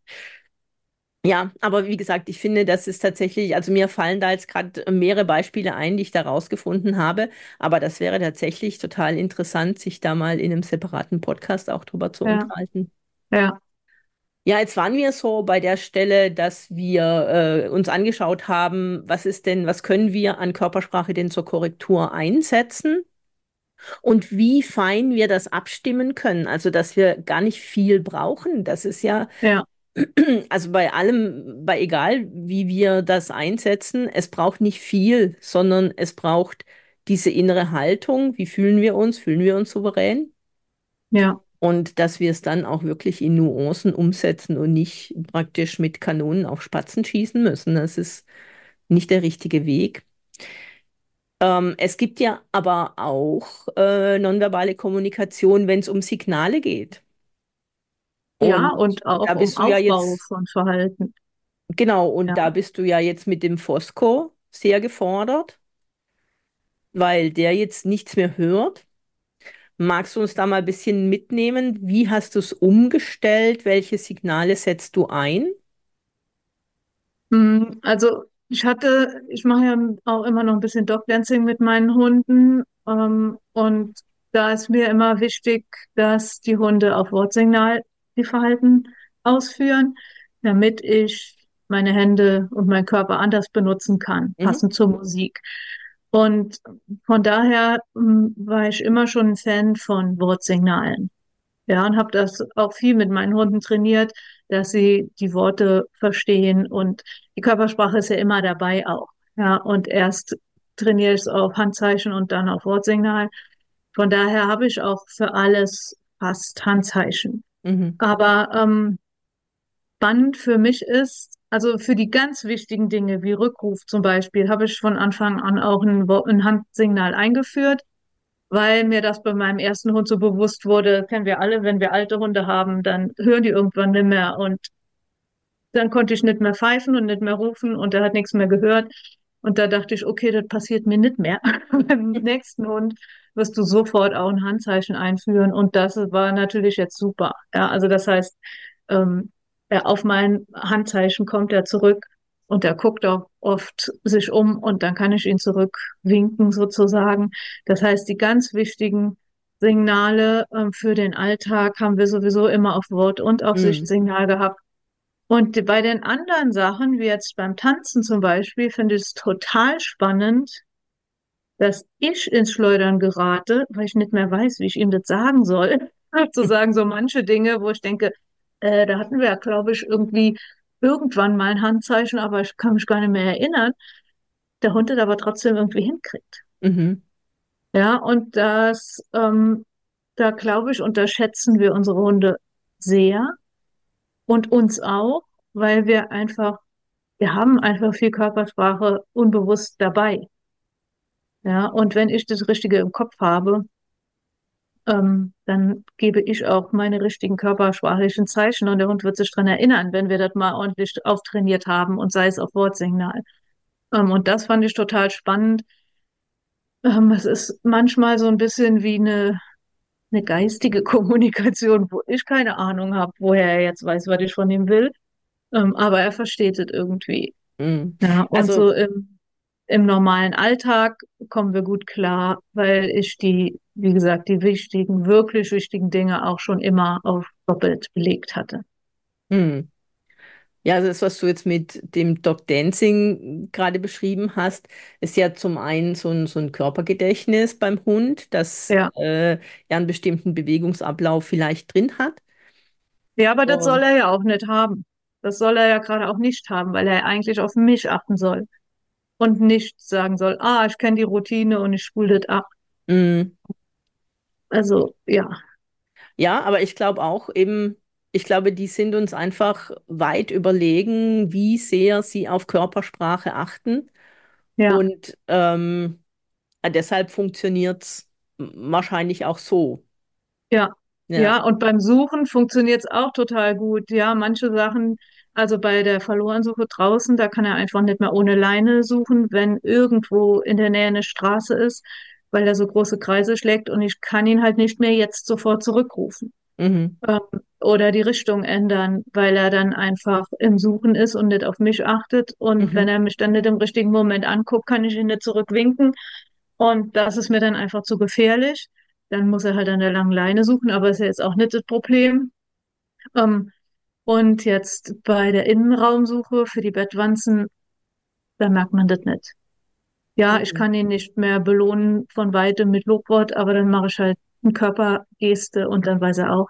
S1: Ja, aber wie gesagt, ich finde, das ist tatsächlich, also mir fallen da jetzt gerade mehrere Beispiele ein, die ich da rausgefunden habe, aber das wäre tatsächlich total interessant, sich da mal in einem separaten Podcast auch drüber zu
S2: ja,
S1: unterhalten.
S2: ja,
S1: Ja, jetzt waren wir so bei der Stelle, dass wir uns angeschaut haben, was ist denn, was können wir an Körpersprache denn zur Korrektur einsetzen und wie fein wir das abstimmen können. Also, dass wir gar nicht viel brauchen. Das ist ja,
S2: ja,
S1: also bei allem, bei egal, wie wir das einsetzen, es braucht nicht viel, sondern es braucht diese innere Haltung. Wie fühlen wir uns? Fühlen wir uns souverän?
S2: ja,
S1: Und dass wir es dann auch wirklich in Nuancen umsetzen und nicht praktisch mit Kanonen auf Spatzen schießen müssen. Das ist nicht der richtige Weg. Es gibt ja aber auch nonverbale Kommunikation, wenn es um Signale geht.
S2: ja,
S1: Und
S2: und auch
S1: da
S2: um
S1: bist du ja
S2: Aufbau
S1: jetzt,
S2: von Verhalten.
S1: genau, und
S2: Ja.
S1: da bist du ja jetzt mit dem Fosco sehr gefordert, weil der jetzt nichts mehr hört. Magst du uns da mal ein bisschen mitnehmen? Wie hast du es umgestellt? Welche Signale setzt du ein?
S2: Also ich mache ja auch immer noch ein bisschen Dogdancing mit meinen Hunden. Und da ist mir immer wichtig, dass die Hunde auf Wortsignal die Verhalten ausführen, damit ich meine Hände und meinen Körper anders benutzen kann,
S1: Mhm.
S2: passend zur Musik. Und von daher, war ich immer schon ein Fan von Wortsignalen. Ja, und habe das auch viel mit meinen Hunden trainiert, dass sie die Worte verstehen und die Körpersprache ist ja immer dabei auch. Ja, und erst trainiere ich es auf Handzeichen und dann auf Wortsignal. Von daher habe ich auch für alles fast Handzeichen.
S1: Mhm.
S2: Aber spannend für mich ist, also für die ganz wichtigen Dinge wie Rückruf zum Beispiel, habe ich von Anfang an auch ein Handsignal eingeführt, weil mir das bei meinem ersten Hund so bewusst wurde, kennen wir alle, wenn wir alte Hunde haben, dann hören die irgendwann nicht mehr und dann konnte ich nicht mehr pfeifen und nicht mehr rufen und er hat nichts mehr gehört. Und da dachte ich, okay, das passiert mir nicht mehr. Beim nächsten Hund wirst du sofort auch ein Handzeichen einführen und das war natürlich jetzt super. Ja, also das heißt, auf mein Handzeichen kommt er zurück und er guckt auch oft sich um und dann kann ich ihn zurückwinken sozusagen. Das heißt, die ganz wichtigen Signale für den Alltag haben wir sowieso immer auf Wort- und auf
S1: Mhm.
S2: Sichtsignal gehabt. Und bei den anderen Sachen, wie jetzt beim Tanzen zum Beispiel, finde ich es total spannend, dass ich ins Schleudern gerate, weil ich nicht mehr weiß, wie ich ihm das sagen soll. Sozusagen so manche Dinge, wo ich denke, da hatten wir ja, glaube ich, irgendwie irgendwann mal ein Handzeichen, aber ich kann mich gar nicht mehr erinnern. Der Hund das aber trotzdem irgendwie hinkriegt.
S1: Mhm.
S2: Ja, und da glaube ich, unterschätzen wir unsere Hunde sehr und uns auch, weil wir haben einfach viel Körpersprache unbewusst dabei. Ja, und wenn ich das Richtige im Kopf habe, dann gebe ich auch meine richtigen körpersprachlichen Zeichen und der Hund wird sich dran erinnern, wenn wir das mal ordentlich auftrainiert haben und sei es auf Wortsignal. Und das fand ich total spannend. Es ist manchmal so ein bisschen wie eine geistige Kommunikation, wo ich keine Ahnung habe, woher er jetzt weiß, was ich von ihm will. Aber er versteht es irgendwie.
S1: Mhm.
S2: Ja, und
S1: Also,
S2: so im normalen Alltag kommen wir gut klar, weil ich wie gesagt, die wichtigen, wirklich wichtigen Dinge auch schon immer auf doppelt belegt hatte.
S1: mhm. Ja, also das, was du jetzt mit dem Dog Dancing gerade beschrieben hast, ist ja zum einen so ein Körpergedächtnis beim Hund, das
S2: Ja.
S1: ja einen bestimmten Bewegungsablauf vielleicht drin hat.
S2: Ja, aber das soll
S1: Und,
S2: er ja auch nicht haben. Das soll er ja gerade auch nicht haben, weil er eigentlich auf mich achten soll und nicht sagen soll, ah, ich kenne die Routine und ich spule das ab.
S1: mm,
S2: Also, ja,
S1: ja, aber ich glaube auch eben, ich glaube, die sind uns einfach weit überlegen, wie sehr sie auf Körpersprache achten.
S2: ja.
S1: Und deshalb funktioniert es wahrscheinlich auch so.
S2: Ja,
S1: Ja.
S2: ja, und beim Suchen funktioniert es auch total gut. Ja, manche Sachen, also bei der Verlorensuche draußen, da kann er einfach nicht mehr ohne Leine suchen, wenn irgendwo in der Nähe eine Straße ist, weil er so große Kreise schlägt und ich kann ihn halt nicht mehr jetzt sofort zurückrufen.
S1: Mhm.
S2: Ähm, oder die Richtung ändern, weil er dann einfach im Suchen ist und nicht auf mich achtet. Und wenn
S1: Mhm.
S2: er mich dann nicht im richtigen Moment anguckt, kann ich ihn nicht zurückwinken. Und das ist mir dann einfach zu gefährlich. Dann muss er halt an der langen Leine suchen, aber ist ja jetzt auch nicht das Problem. Ähm, und jetzt bei der Innenraumsuche für die Bettwanzen, da merkt man das nicht. Ja, ich
S1: Mhm.
S2: kann ihn nicht mehr belohnen von weitem mit Lobwort, aber dann mache ich halt eine Körpergeste und dann weiß er auch,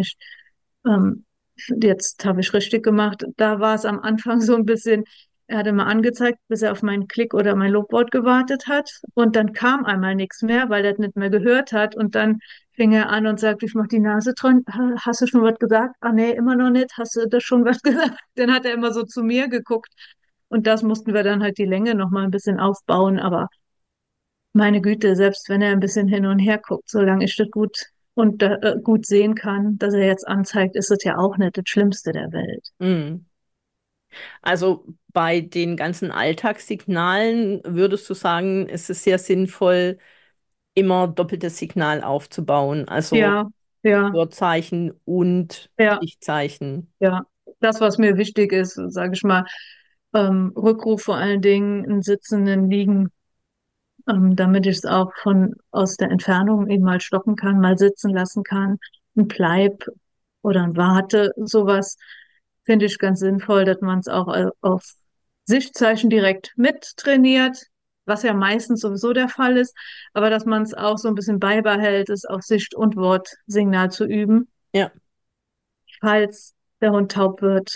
S2: ähm, jetzt habe ich richtig gemacht. Da war es am Anfang so ein bisschen, er hatte mal angezeigt, bis er auf meinen Klick oder mein Lobwort gewartet hat. Und dann kam einmal nichts mehr, weil er es nicht mehr gehört hat. Und dann fing er an und sagte, ich mach die Nase dran. Hast du schon was gesagt? Ah, nee, immer noch nicht. Hast du das schon was gesagt? Dann hat er immer so zu mir geguckt. Und das mussten wir dann halt die Länge noch mal ein bisschen aufbauen. Aber meine Güte, selbst wenn er ein bisschen hin und her guckt, solange ich das gut sehen kann, dass er jetzt anzeigt, ist es ja auch nicht das Schlimmste der Welt.
S1: Mhm. Also bei den ganzen Alltagssignalen würdest du sagen, ist es sehr sinnvoll, immer doppeltes Signal aufzubauen, also
S2: Ja, ja,
S1: Hörzeichen und
S2: ja,
S1: Sichtzeichen.
S2: ja. Das, was mir wichtig ist, sage ich mal, Rückruf vor allen Dingen, ein Sitzen, ein Liegen, damit ich es auch von aus der Entfernung eben mal stoppen kann, mal sitzen lassen kann, ein Bleib oder ein Warte, sowas finde ich ganz sinnvoll, dass man es auch auf Sichtzeichen direkt mittrainiert, was ja meistens sowieso der Fall ist, aber dass man es auch so ein bisschen beibehält, es auf Sicht- und Wortsignal zu üben,
S1: Ja.
S2: falls der Hund taub wird,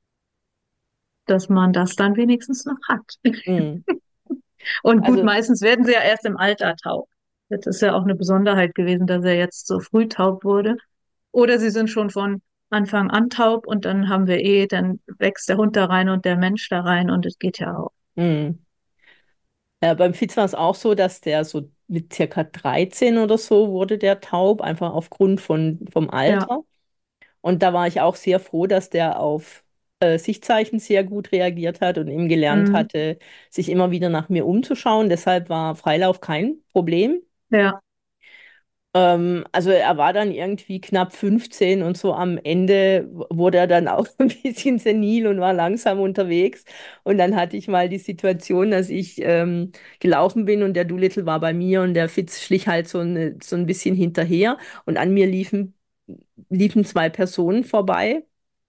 S2: dass man das dann wenigstens noch hat.
S1: Mhm.
S2: Und gut,
S1: Also,
S2: meistens werden sie ja erst im Alter taub. Das ist ja auch eine Besonderheit gewesen, dass er jetzt so früh taub wurde. Oder sie sind schon von Anfang an taub und dann dann wächst der Hund da rein und der Mensch da rein und es geht ja auch.
S1: mhm. Beim Fitz war es auch so, dass der so mit circa 13 oder so wurde der taub, einfach aufgrund vom
S2: Ja,
S1: Alter. Und da war ich auch sehr froh, dass der auf Sichtzeichen sehr gut reagiert hat und eben gelernt
S2: mm,
S1: hatte, sich immer wieder nach mir umzuschauen. Deshalb war Freilauf kein Problem.
S2: ja,
S1: Also er war dann irgendwie knapp 15 und so am Ende wurde er dann auch ein bisschen senil und war langsam unterwegs. Und dann hatte ich mal die Situation, dass ich gelaufen bin und der Doolittle war bei mir und der Fitz schlich halt so ein bisschen hinterher und an mir liefen zwei Personen vorbei.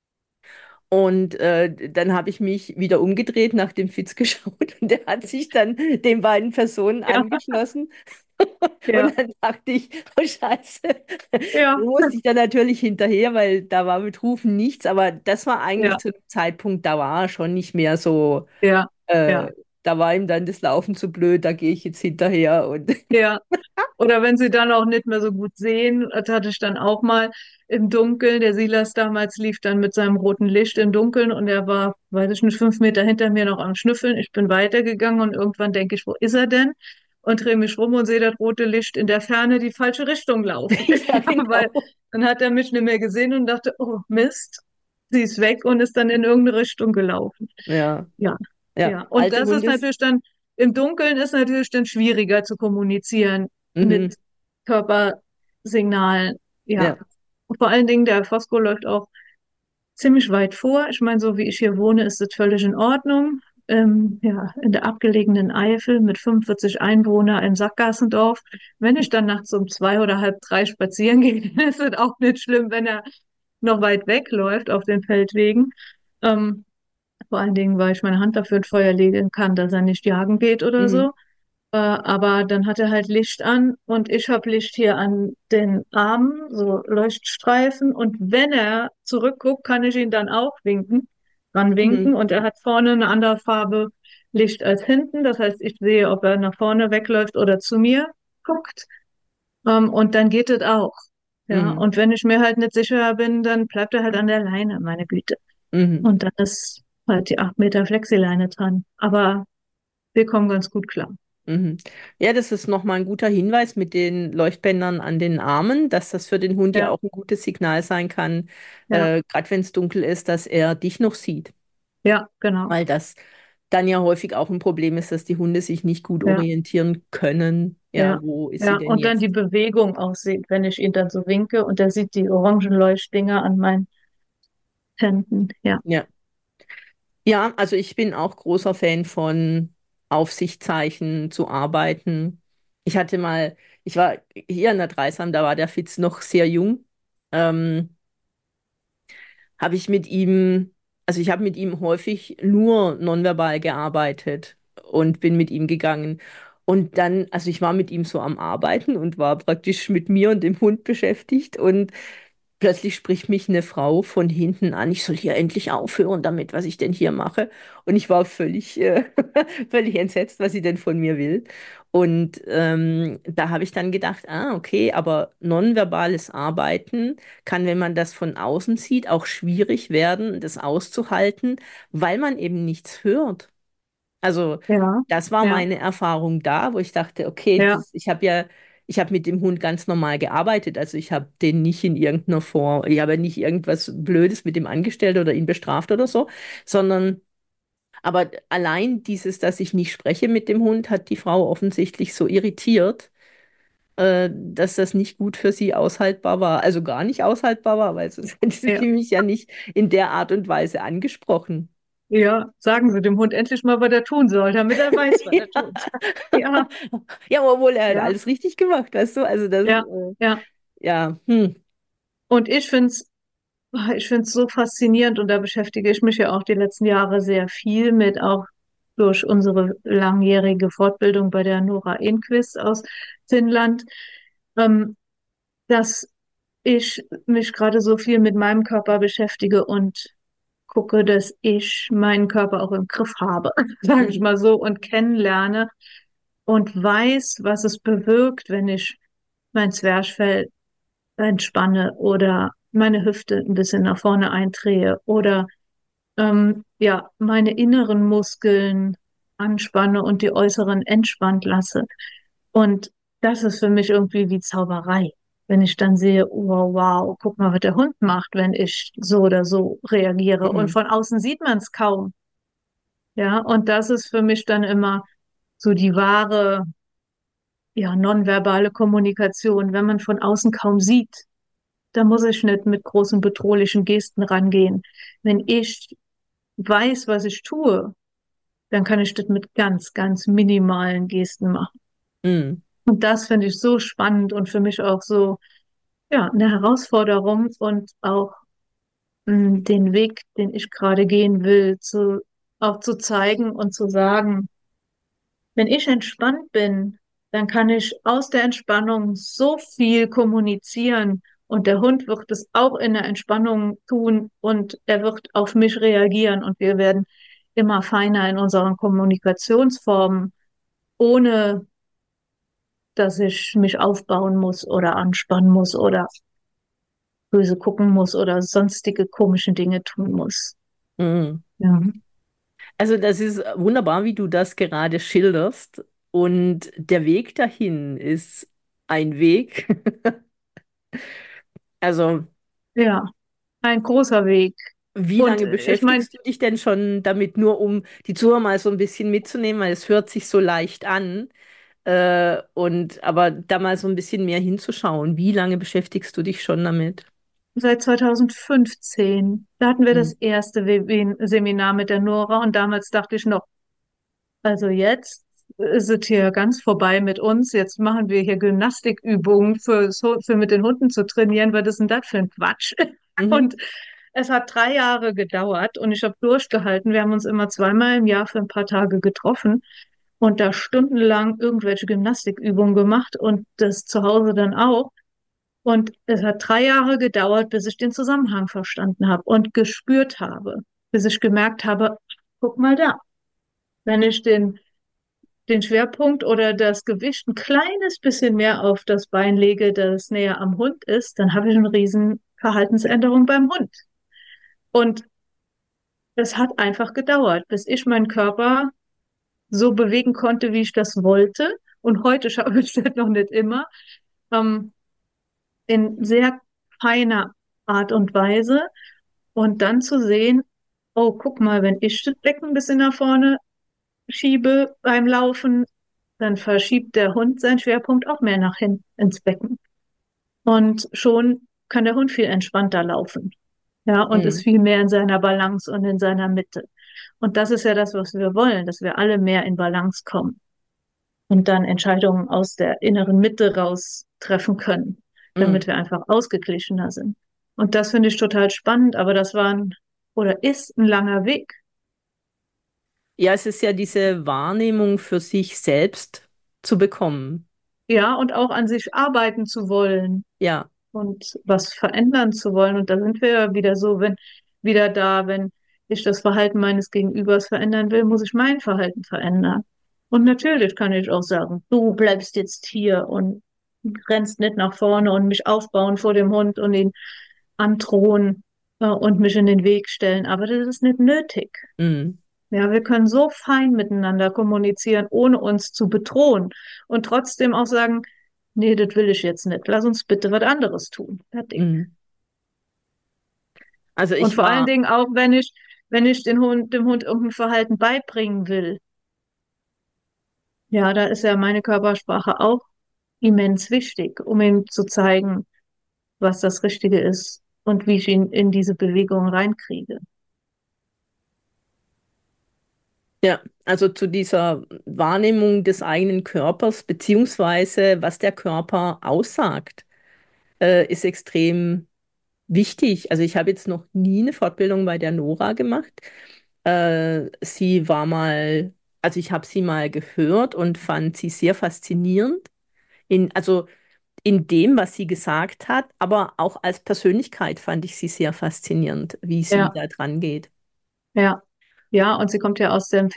S1: Und dann habe ich mich wieder umgedreht, nach dem Fitz geschaut und der hat sich dann den beiden Personen
S2: ja,
S1: angeschlossen.
S2: ja,
S1: Und dann dachte ich, oh Scheiße.
S2: ja,
S1: Dann musste ich dann natürlich hinterher, weil da war mit Rufen nichts. Aber das war eigentlich
S2: ja,
S1: zu einem Zeitpunkt, da war er schon nicht mehr so,
S2: ja,
S1: äh,
S2: ja,
S1: da war ihm dann das Laufen zu blöd, da gehe ich jetzt hinterher. Und
S2: ja. Oder wenn sie dann auch nicht mehr so gut sehen, das hatte ich dann auch mal im Dunkeln. Der Silas damals lief dann mit seinem roten Licht im Dunkeln und er war, weiß ich nicht, 5 Meter hinter mir noch am Schnüffeln. Ich bin weitergegangen und irgendwann denke ich, wo ist er denn? Und drehe mich rum und sehe das rote Licht in der Ferne die falsche Richtung laufen.
S1: ja,
S2: Weil
S1: genau.
S2: dann hat er mich nicht mehr gesehen und dachte, oh Mist, sie ist weg und ist dann in irgendeine Richtung gelaufen.
S1: Ja,
S2: Ja,
S1: ja.
S2: ja. Und
S1: Alte
S2: das ist
S1: Hunde.
S2: natürlich dann, im Dunkeln ist natürlich dann schwieriger zu kommunizieren
S1: Mhm,
S2: mit Körpersignalen. Ja.
S1: ja.
S2: Und vor allen Dingen der Fosco läuft auch ziemlich weit vor. Ich meine, so wie ich hier wohne, ist das völlig in Ordnung. Ja, in der abgelegenen Eifel mit 45 Einwohnern im Sackgassendorf. Wenn ich dann nachts um 2 oder halb 3 spazieren gehe, dann ist es auch nicht schlimm, wenn er noch weit wegläuft auf den Feldwegen. Ähm, Vor allen Dingen, weil ich meine Hand dafür ins Feuer legen kann, dass er nicht jagen geht oder
S1: Mhm.
S2: so. Aber dann hat er halt Licht an und ich habe Licht hier an den Armen, so Leuchtstreifen. Und wenn er zurückguckt, kann ich ihn dann auch ranwinken.
S1: Mhm.
S2: Und er hat vorne eine andere Farbe Licht als hinten. Das heißt, ich sehe, ob er nach vorne wegläuft oder zu mir guckt. Und dann geht es auch. Ja,
S1: Mhm.
S2: und wenn ich mir halt nicht sicher bin, dann bleibt er halt an der Leine, meine Güte.
S1: Mhm.
S2: Und dann ist halt die 8 Meter Flexileine dran. Aber wir kommen ganz gut klar.
S1: Mhm. Ja, das ist nochmal ein guter Hinweis mit den Leuchtbändern an den Armen, dass das für den Hund ja
S2: Ja,
S1: auch ein gutes Signal sein kann,
S2: ja,
S1: gerade wenn es dunkel ist, dass er dich noch sieht.
S2: ja, genau.
S1: Weil das dann ja häufig auch ein Problem ist, dass die Hunde sich nicht gut
S2: Ja,
S1: orientieren können. Ja,
S2: ja,
S1: wo ist sie
S2: ja.
S1: denn
S2: Und dann die
S1: jetzt?
S2: Bewegung auch sieht, wenn ich ihn dann so winke und er sieht die orangen Leuchtdinger an meinen Händen. Ja,
S1: Ja. Ja, also ich bin auch großer Fan von Aufsichtszeichen zu arbeiten. Ich hatte mal, ich war hier in der Dreisam, da war der Fitz noch sehr jung. Ähm, habe ich mit ihm, also ich habe mit ihm häufig nur nonverbal gearbeitet und bin mit ihm gegangen. Und dann, also ich war mit ihm so am Arbeiten und war praktisch mit mir und dem Hund beschäftigt und plötzlich spricht mich eine Frau von hinten an, ich soll hier endlich aufhören damit, was ich denn hier mache. Und ich war völlig, völlig entsetzt, was sie denn von mir will. Und da habe ich dann gedacht, ah, okay, aber nonverbales Arbeiten kann, wenn man das von außen sieht, auch schwierig werden, das auszuhalten, weil man eben nichts hört. Also
S2: ja,
S1: das war
S2: ja,
S1: meine Erfahrung da, wo ich dachte, okay,
S2: ja,
S1: ich habe mit dem Hund ganz normal gearbeitet. Also ich habe den nicht in irgendeiner Form, ich habe nicht irgendwas Blödes mit ihm angestellt oder ihn bestraft oder so, sondern aber allein dieses, dass ich nicht spreche mit dem Hund, hat die Frau offensichtlich so irritiert, dass das nicht gut für sie aushaltbar war. Also gar nicht aushaltbar war, weil sonst hätte
S2: ja,
S1: sie mich ja nicht in der Art und Weise angesprochen.
S2: ja. Sagen Sie dem Hund endlich mal, was er tun soll, damit er weiß, was er tut. Ja,
S1: Ja, obwohl er hat
S2: ja,
S1: alles richtig gemacht, weißt du? Also das,
S2: ja, ja.
S1: ja,
S2: Und ich finde es so faszinierend und da beschäftige ich mich ja auch die letzten Jahre sehr viel mit, auch durch unsere langjährige Fortbildung bei der Nora Enquist aus Finnland, ähm, dass ich mich gerade so viel mit meinem Körper beschäftige und gucke, dass ich meinen Körper auch im Griff habe, sage ich
S1: hm,
S2: mal so, und kennenlerne und weiß, was es bewirkt, wenn ich mein Zwerchfell entspanne oder meine Hüfte ein bisschen nach vorne eindrehe oder ja, meine inneren Muskeln anspanne und die äußeren entspannt lasse. Und das ist für mich irgendwie wie Zauberei. Wenn ich dann sehe, oh, wow, guck mal, was der Hund macht, wenn ich so oder so reagiere. Und
S1: hm,
S2: von außen sieht man es kaum. Ja, und das ist für mich dann immer so die wahre, ja, nonverbale Kommunikation. Wenn man von außen kaum sieht, da muss ich nicht mit großen bedrohlichen Gesten rangehen. Wenn ich weiß, was ich tue, dann kann ich das mit ganz, ganz minimalen Gesten machen.
S1: hm,
S2: Und das finde ich so spannend und für mich auch so, ja, eine Herausforderung und auch den Weg, den ich gerade gehen will, auch zu zeigen und zu sagen, wenn ich entspannt bin, dann kann ich aus der Entspannung so viel kommunizieren und der Hund wird es auch in der Entspannung tun und er wird auf mich reagieren und wir werden immer feiner in unseren Kommunikationsformen, ohne dass ich mich aufbauen muss oder anspannen muss oder böse gucken muss oder sonstige komische Dinge tun muss.
S1: hm.
S2: Ja,
S1: Also das ist wunderbar, wie du das gerade schilderst. Und der Weg dahin ist ein Weg. Also,
S2: ja, ein großer Weg.
S1: wie
S2: Und
S1: lange
S2: ich meine,
S1: beschäftigst du dich denn schon damit, nur um die Zuhörer mal so ein bisschen mitzunehmen, weil es hört sich so leicht an. Aber da mal so ein bisschen mehr hinzuschauen. Wie lange beschäftigst du dich schon damit?
S2: seit 2015. Da hatten wir das
S1: Mhm.
S2: erste Seminar mit der Nora und damals dachte ich noch, also jetzt ist es hier ganz vorbei mit uns. Jetzt machen wir hier Gymnastikübungen für mit den Hunden zu trainieren. Was ist denn das für ein Quatsch?
S1: Mhm.
S2: Und es hat 3 Jahre gedauert und ich habe durchgehalten. Wir haben uns immer zweimal im Jahr für ein paar Tage getroffen und da stundenlang irgendwelche Gymnastikübungen gemacht und das zu Hause dann auch. Und es hat 3 Jahre gedauert, bis ich den Zusammenhang verstanden habe und gespürt habe, bis ich gemerkt habe, guck mal da, wenn ich den Schwerpunkt oder das Gewicht ein kleines bisschen mehr auf das Bein lege, das näher am Hund ist, dann habe ich eine riesen Verhaltensänderung beim Hund. Und es hat einfach gedauert, bis ich meinen Körper so bewegen konnte, wie ich das wollte. Und heute schaffe ich das noch nicht immer, ähm, in sehr feiner Art und Weise. Und dann zu sehen, oh, guck mal, wenn ich das Becken ein bisschen nach vorne schiebe beim Laufen, dann verschiebt der Hund seinen Schwerpunkt auch mehr nach hinten ins Becken. Und schon kann der Hund viel entspannter laufen. Ja, und ist
S1: Mhm.
S2: viel mehr in seiner Balance und in seiner Mitte. Und das ist ja das, was wir wollen, dass wir alle mehr in Balance kommen und dann Entscheidungen aus der inneren Mitte raus treffen können, damit
S1: Mhm.
S2: wir einfach ausgeglichener sind. Und das finde ich total spannend, aber das war ein oder ist ein langer Weg.
S1: Ja, es ist ja diese Wahrnehmung für sich selbst zu bekommen.
S2: Ja, und auch an sich arbeiten zu wollen
S1: Ja.
S2: und was verändern zu wollen. Und da sind wir ja wieder so, wenn ich das Verhalten meines Gegenübers verändern will, muss ich mein Verhalten verändern. Und natürlich kann ich auch sagen, du bleibst jetzt hier und rennst nicht nach vorne und mich aufbauen vor dem Hund und ihn androhen, und mich in den Weg stellen. Aber das ist nicht nötig.
S1: Mhm.
S2: Ja, wir können so fein miteinander kommunizieren, ohne uns zu bedrohen und trotzdem auch sagen, nee, das will ich jetzt nicht. Lass uns bitte was anderes tun. Fertig.
S1: Mhm. Also
S2: Und
S1: ich
S2: vor allen
S1: war,
S2: Dingen auch, wenn ich dem Hund irgendein Verhalten beibringen will. Ja, da ist ja meine Körpersprache auch immens wichtig, um ihm zu zeigen, was das Richtige ist und wie ich ihn in diese Bewegung reinkriege.
S1: ja, also zu dieser Wahrnehmung des eigenen Körpers, beziehungsweise was der Körper aussagt, ist extrem wichtig. Also ich habe jetzt noch nie eine Fortbildung bei der Nora gemacht. Sie war mal, also ich habe sie mal gehört und fand sie sehr faszinierend. Also in dem, was sie gesagt hat, aber auch als Persönlichkeit fand ich sie sehr faszinierend, wie sie
S2: Ja,
S1: da dran geht.
S2: ja, ja, und sie kommt ja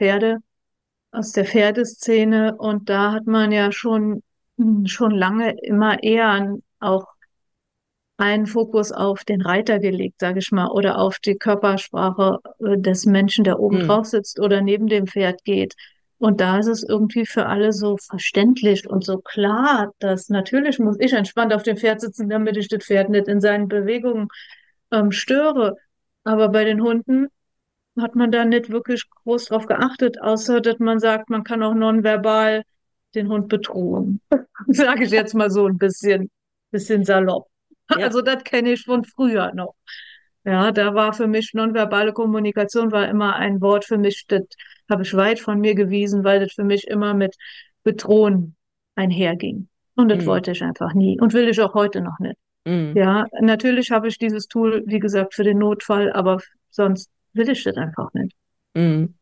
S2: aus der Pferdeszene und da hat man ja schon lange immer eher auch einen Fokus auf den Reiter gelegt, sage ich mal, oder auf die Körpersprache des Menschen, der oben
S1: Hm,
S2: drauf sitzt oder neben dem Pferd geht. Und da ist es irgendwie für alle so verständlich und so klar, dass natürlich muss ich entspannt auf dem Pferd sitzen, damit ich das Pferd nicht in seinen Bewegungen störe. Aber bei den Hunden hat man da nicht wirklich groß drauf geachtet, außer dass man sagt, man kann auch nonverbal den Hund bedrohen. Sage ich jetzt mal so ein bisschen salopp.
S1: ja,
S2: Also das kenne ich von früher noch. Ja, da war für mich nonverbale Kommunikation war immer ein Wort für mich, das habe ich weit von mir gewiesen, weil das für mich immer mit Bedrohen einherging. Und das
S1: hm,
S2: wollte ich einfach nie und will ich auch heute noch nicht.
S1: hm,
S2: Ja, natürlich habe ich dieses Tool, wie gesagt, für den Notfall, aber sonst will ich das einfach nicht.
S1: hm.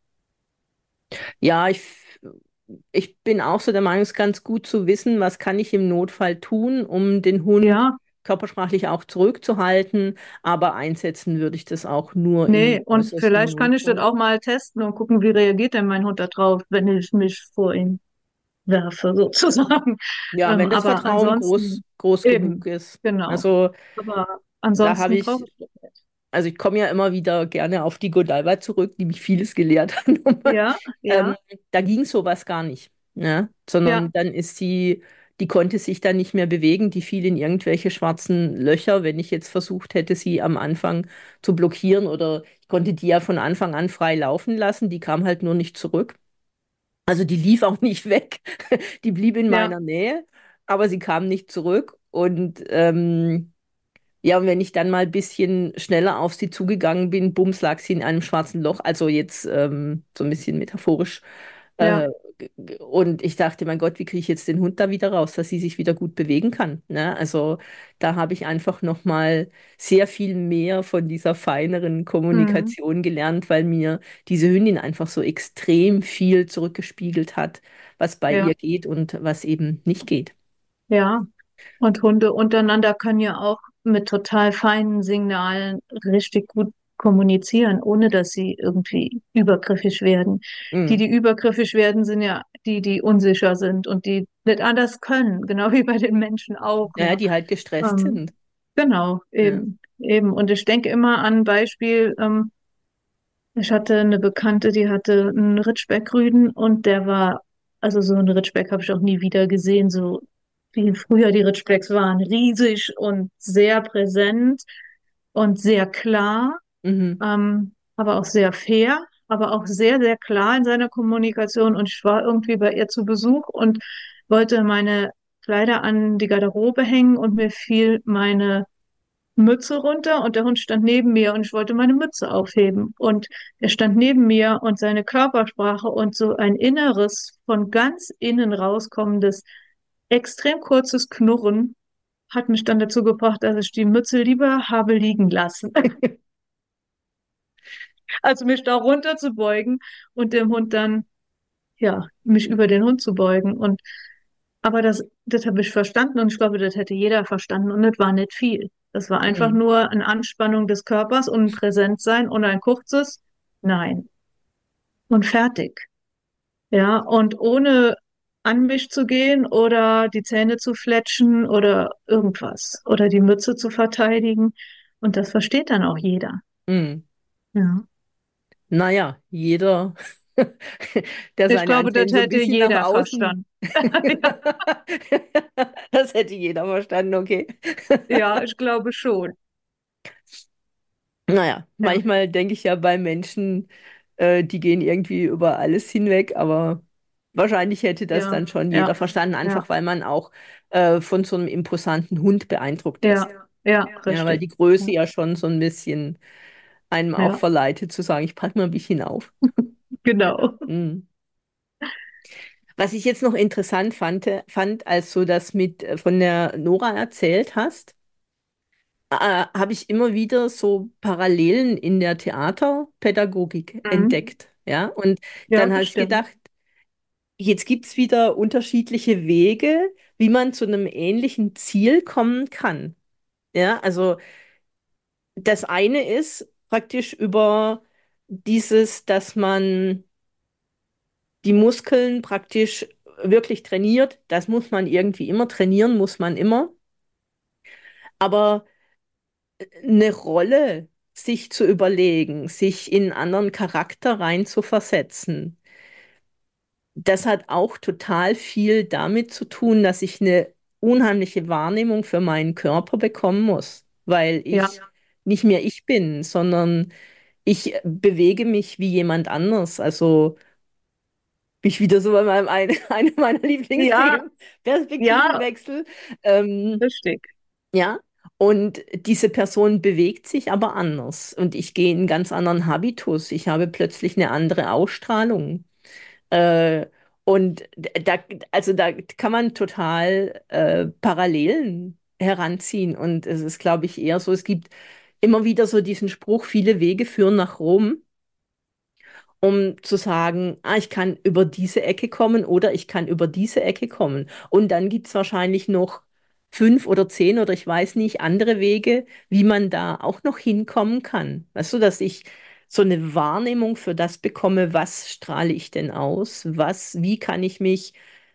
S1: Ja, ich bin auch so der Meinung, es ist ganz gut zu wissen, was kann ich im Notfall tun, um den Hund
S2: Ja,
S1: körpersprachlich auch zurückzuhalten, aber einsetzen würde ich das auch nur
S2: nee,
S1: im
S2: und
S1: äußersten
S2: vielleicht kann ich das
S1: Notfall.
S2: auch mal testen und gucken, wie reagiert denn mein Hund da drauf, wenn ich mich vor ihn werfe, sozusagen.
S1: Ja, wenn das
S2: Aber
S1: Vertrauen groß,
S2: ansonsten
S1: groß genug
S2: eben,
S1: ist.
S2: genau.
S1: Also
S2: Aber
S1: da habe
S2: ansonsten brauche
S1: ich,
S2: ich das nicht.
S1: also ich komme ja immer wieder gerne auf die Godiva zurück, die mich vieles gelehrt hat.
S2: Ja,
S1: ähm,
S2: ja,
S1: Da ging sowas gar nicht, ne?
S2: ja,
S1: Sondern dann ist sie, die konnte sich dann nicht mehr bewegen, die fiel in irgendwelche schwarzen Löcher. Wenn ich jetzt versucht hätte, sie am Anfang zu blockieren oder ich konnte die ja von Anfang an frei laufen lassen, die kam halt nur nicht zurück. Also die lief auch nicht weg, die blieb in
S2: ja,
S1: meiner Nähe, aber sie kam nicht zurück und Ja, und wenn ich dann mal ein bisschen schneller auf sie zugegangen bin, bums, lag sie in einem schwarzen Loch. Also jetzt so ein bisschen metaphorisch.
S2: Ja,
S1: Äh, und ich dachte, mein Gott, wie kriege ich jetzt den Hund da wieder raus, dass sie sich wieder gut bewegen kann. Ne? Also da habe ich einfach noch mal sehr viel mehr von dieser feineren
S2: mhm.
S1: Kommunikation gelernt, weil mir diese Hündin einfach so extrem viel zurückgespiegelt hat, was bei
S2: Ja,
S1: ihr geht und was eben nicht geht.
S2: ja. Und Hunde untereinander können ja auch mit total feinen Signalen richtig gut kommunizieren, ohne dass sie irgendwie übergriffig werden. Die,
S1: Mm.
S2: die übergriffig werden, sind ja die, die unsicher sind und die nicht anders können, genau wie bei den Menschen auch,
S1: Ja,
S2: ne?
S1: die halt gestresst
S2: Ähm,
S1: sind.
S2: genau,
S1: Ja.
S2: eben, eben. Und ich denke immer an ein Beispiel, ich hatte eine Bekannte, die hatte einen Ritschbeck-Rüden und der war, also so einen Ritschbeck habe ich auch nie wieder gesehen, so wie früher die Ritschbecks waren, riesig und sehr präsent und sehr klar,
S1: Mhm.
S2: aber auch sehr fair, aber auch sehr, sehr klar in seiner Kommunikation. Und ich war irgendwie bei ihr zu Besuch und wollte meine Kleider an die Garderobe hängen und mir fiel meine Mütze runter und der Hund stand neben mir und ich wollte meine Mütze aufheben. Und er stand neben mir und seine Körpersprache und so ein inneres, von ganz innen rauskommendes, extrem kurzes Knurren hat mich dann dazu gebracht, dass ich die Mütze lieber habe liegen lassen. Also mich da runter zu beugen und dem Hund dann, ja, mich über den Hund zu beugen. Und aber das habe ich verstanden und ich glaube, das hätte jeder verstanden und das war nicht viel. Das war einfach
S1: Mhm.
S2: nur eine Anspannung des Körpers und ein Präsentsein und ein kurzes Nein und fertig. Ja, und ohne an mich zu gehen oder die Zähne zu fletschen oder irgendwas oder die Mütze zu verteidigen. Und das versteht dann auch jeder.
S1: Mhm.
S2: Ja.
S1: Naja, jeder, der
S2: Ich
S1: seine
S2: glaube, das
S1: Antennen so ein
S2: hätte
S1: bisschen nach
S2: jeder
S1: außen.
S2: verstanden. Ja,
S1: Das hätte jeder verstanden, okay.
S2: ja, ich glaube schon.
S1: Naja,
S2: Ja,
S1: manchmal denke ich ja bei Menschen, die gehen irgendwie über alles hinweg, aber wahrscheinlich hätte das
S2: ja,
S1: dann schon
S2: ja,
S1: jeder verstanden,
S2: ja,
S1: einfach weil man auch von so einem imposanten Hund beeindruckt
S2: ja,
S1: ist.
S2: ja,
S1: Ja, weil
S2: richtig.
S1: die Größe
S2: Ja,
S1: ja schon so ein bisschen einem auch
S2: ja,
S1: verleitet zu sagen, ich passe mal ein bisschen auf.
S2: genau.
S1: Mhm. Was ich jetzt noch interessant fand, als du das mit von der Nora erzählt hast, habe ich immer wieder so Parallelen in der Theaterpädagogik
S2: Mhm.
S1: entdeckt. Ja, und
S2: Ja,
S1: dann habe
S2: das
S1: ich
S2: stimmt.
S1: gedacht, jetzt gibt es wieder unterschiedliche Wege, wie man zu einem ähnlichen Ziel kommen kann. Ja, also das eine ist praktisch über dieses, dass man die Muskeln praktisch wirklich trainiert. Das muss man irgendwie immer trainieren, muss man immer. Aber eine Rolle sich zu überlegen, sich in einen anderen Charakter rein zu versetzen, das hat auch total viel damit zu tun, dass ich eine unheimliche Wahrnehmung für meinen Körper bekommen muss, weil
S2: Ja,
S1: ich nicht mehr ich bin, sondern ich bewege mich wie jemand anders. Also bin ich wieder so bei einem meiner
S2: ja,
S1: Lieblingsthemen,
S2: ja,
S1: Perspektivenwechsel. Ähm,
S2: richtig.
S1: ja, und diese Person bewegt sich aber anders und ich gehe in einen ganz anderen Habitus. Ich habe plötzlich eine andere Ausstrahlung. Äh, und also da kann man total Parallelen heranziehen. Und es ist, glaube ich, eher so, es gibt immer wieder so diesen Spruch, viele Wege führen nach Rom, um zu sagen, ah, ich kann über diese Ecke kommen oder ich kann über diese Ecke kommen. Und dann gibt es wahrscheinlich noch 5 oder 10 oder ich weiß nicht, andere Wege, wie man da auch noch hinkommen kann. Weißt du, dass ich so eine Wahrnehmung für das bekomme, was strahle ich denn aus? Wie kann ich mich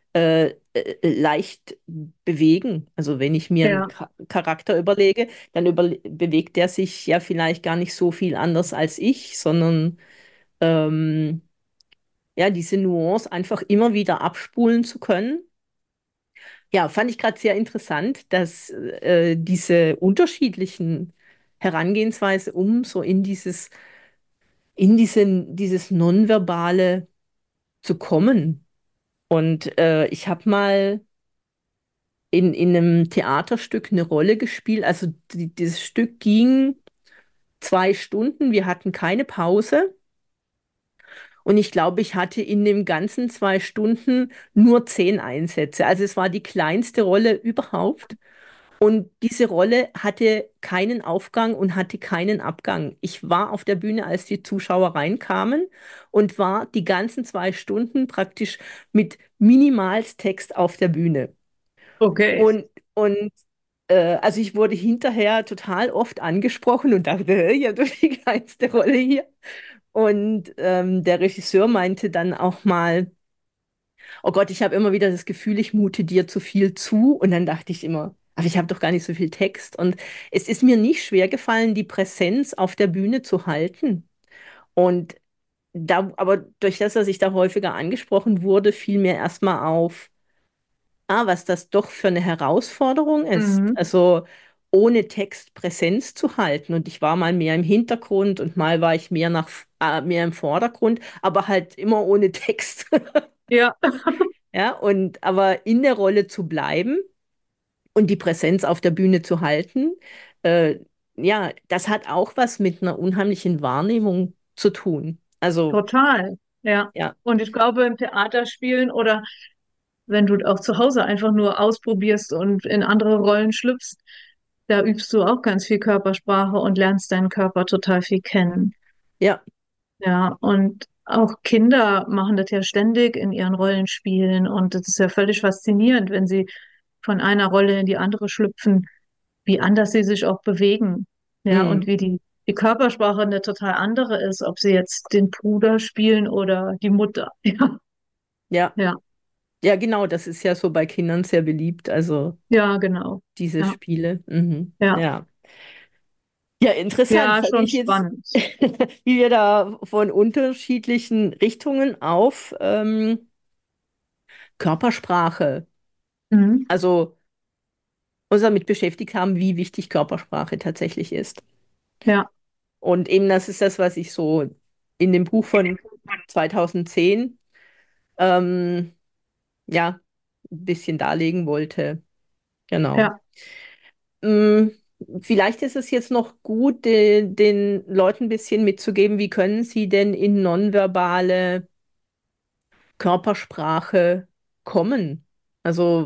S1: leicht bewegen? Also wenn ich mir einen
S2: Ja,
S1: Charakter überlege, dann bewegt der sich ja vielleicht gar nicht so viel anders als ich, sondern ähm, ja, diese Nuance einfach immer wieder abspulen zu können. Ja, fand ich gerade sehr interessant, dass diese unterschiedlichen Herangehensweise, um so in dieses Nonverbale zu kommen. Und ich habe mal in einem Theaterstück eine Rolle gespielt. Also dieses Stück ging 2 Stunden, wir hatten keine Pause. Und ich glaube, ich hatte in den ganzen 2 Stunden nur 10 Einsätze. Also es war die kleinste Rolle überhaupt. Und diese Rolle hatte keinen Aufgang und hatte keinen Abgang. Ich war auf der Bühne, als die Zuschauer reinkamen und war die ganzen 2 Stunden praktisch mit Minimalstext auf der Bühne.
S2: Okay,
S1: Und also ich wurde hinterher total oft angesprochen und dachte, ich habe doch die kleinste Rolle hier. Und der Regisseur meinte dann auch mal, oh Gott, ich habe immer wieder das Gefühl, ich mute dir zu viel zu. Und dann dachte ich immer, aber ich habe doch gar nicht so viel Text. Und es ist mir nicht schwer gefallen, die Präsenz auf der Bühne zu halten. Und aber durch das, dass ich da häufiger angesprochen wurde, fiel mir erstmal auf, was das doch für eine Herausforderung ist.
S2: mhm.
S1: Also ohne Text Präsenz zu halten. Und ich war mal mehr im Hintergrund und mal war ich mehr im Vordergrund, aber halt immer ohne Text.
S2: Ja,
S1: Ja, und aber in der Rolle zu bleiben und die Präsenz auf der Bühne zu halten, äh, ja, das hat auch was mit einer unheimlichen Wahrnehmung zu tun. Also,
S2: total. Ja.
S1: ja,
S2: Und ich glaube, im Theaterspielen oder wenn du auch zu Hause einfach nur ausprobierst und in andere Rollen schlüpfst, da übst du auch ganz viel Körpersprache und lernst deinen Körper total viel kennen.
S1: ja,
S2: Ja, und auch Kinder machen das ja ständig in ihren Rollenspielen und das ist ja völlig faszinierend, wenn sie von einer Rolle in die andere schlüpfen, wie anders sie sich auch bewegen. Ja, und
S1: mm,
S2: wie die Körpersprache eine total andere ist, ob sie jetzt den Bruder spielen oder die Mutter. Ja,
S1: ja,
S2: ja,
S1: ja, genau, das ist ja so bei Kindern sehr beliebt, also
S2: ja, genau.
S1: diese
S2: Ja,
S1: Spiele. Mhm,
S2: ja,
S1: ja. Ja, interessant,
S2: ja,
S1: fand
S2: schon
S1: ich jetzt,
S2: spannend.
S1: wie wir da von unterschiedlichen Richtungen auf Körpersprache,
S2: Mhm.
S1: also uns damit beschäftigt haben, wie wichtig Körpersprache tatsächlich ist.
S2: Ja,
S1: Und eben das ist das, was ich so in dem Buch von 2010 ähm, ja ein bisschen darlegen wollte. Genau.
S2: ja.
S1: Mm, Vielleicht ist es jetzt noch gut, den Leuten ein bisschen mitzugeben, wie können sie denn in nonverbale Körpersprache kommen? Also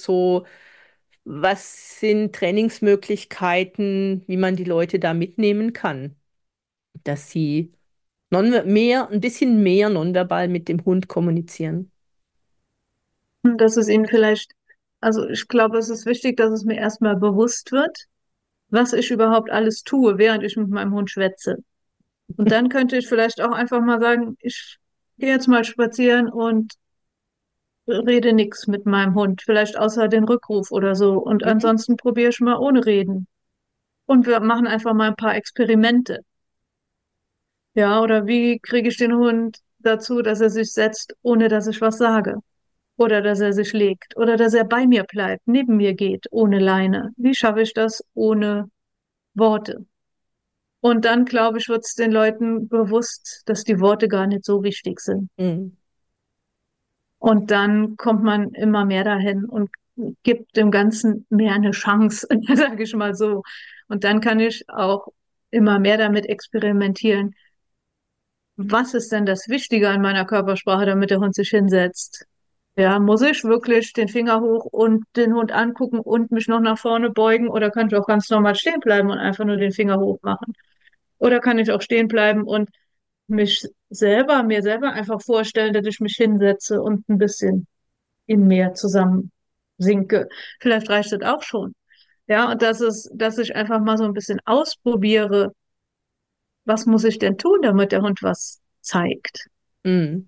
S1: was sind Trainingsmöglichkeiten, wie man die Leute da mitnehmen kann, dass sie ein bisschen mehr nonverbal mit dem Hund kommunizieren?
S2: Dass es ihnen vielleicht, also ich glaube, es ist wichtig, dass es mir erstmal bewusst wird, was ich überhaupt alles tue, während ich mit meinem Hund schwätze. Und dann könnte ich vielleicht auch einfach mal sagen, ich gehe jetzt mal spazieren und rede nichts mit meinem Hund, vielleicht außer den Rückruf oder so. Und
S1: Mhm.
S2: ansonsten probiere ich mal ohne Reden. Und wir machen einfach mal ein paar Experimente. Ja, oder wie kriege ich den Hund dazu, dass er sich setzt, ohne dass ich was sage? Oder dass er sich legt? Oder dass er bei mir bleibt, neben mir geht, ohne Leine? Wie schaffe ich das ohne Worte? Und dann, glaube ich, wird es den Leuten bewusst, dass die Worte gar nicht so wichtig sind.
S1: Mhm.
S2: Und dann kommt man immer mehr dahin und gibt dem Ganzen mehr eine Chance, sage ich mal so. Und dann kann ich auch immer mehr damit experimentieren. Was ist denn das Wichtige an meiner Körpersprache, damit der Hund sich hinsetzt? Ja, muss ich wirklich den Finger hoch und den Hund angucken und mich noch nach vorne beugen? Oder kann ich auch ganz normal stehen bleiben und einfach nur den Finger hoch machen? Oder kann ich auch stehen bleiben und mir selber einfach vorstellen, dass ich mich hinsetze und ein bisschen in mir zusammen sinke. Vielleicht reicht das auch schon. Ja, und dass ich einfach mal so ein bisschen ausprobiere, was muss ich denn tun, damit der Hund was zeigt.
S1: Mhm.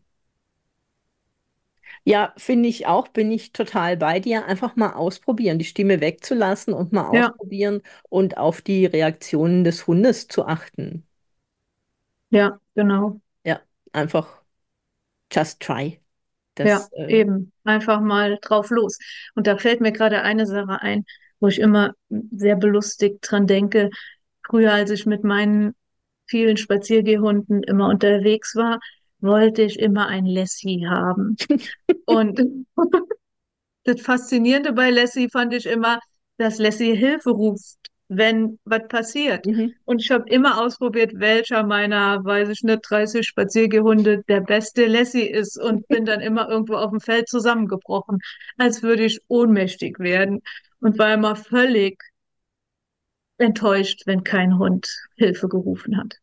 S1: Ja, finde ich auch, bin ich total bei dir. Einfach mal ausprobieren, die Stimme wegzulassen und mal
S2: Ja,
S1: ausprobieren und auf die Reaktionen des Hundes zu achten.
S2: ja, genau.
S1: Ja, einfach just try.
S2: Ja,
S1: Das,
S2: eben. Einfach mal drauf los. Und da fällt mir gerade eine Sache ein, wo ich immer sehr belustigt dran denke. Früher, als ich mit meinen vielen Spaziergehhunden immer unterwegs war, wollte ich immer ein Lassie haben. Und das Faszinierende bei Lassie fand ich immer, dass Lassie Hilfe ruft, wenn was passiert.
S1: Mhm.
S2: Und ich habe immer ausprobiert, welcher meiner, weiß ich nicht, 30 Spaziergehunde der beste Lassie ist und bin dann immer irgendwo auf dem Feld zusammengebrochen, als würde ich ohnmächtig werden und war immer völlig enttäuscht, wenn kein Hund Hilfe gerufen hat.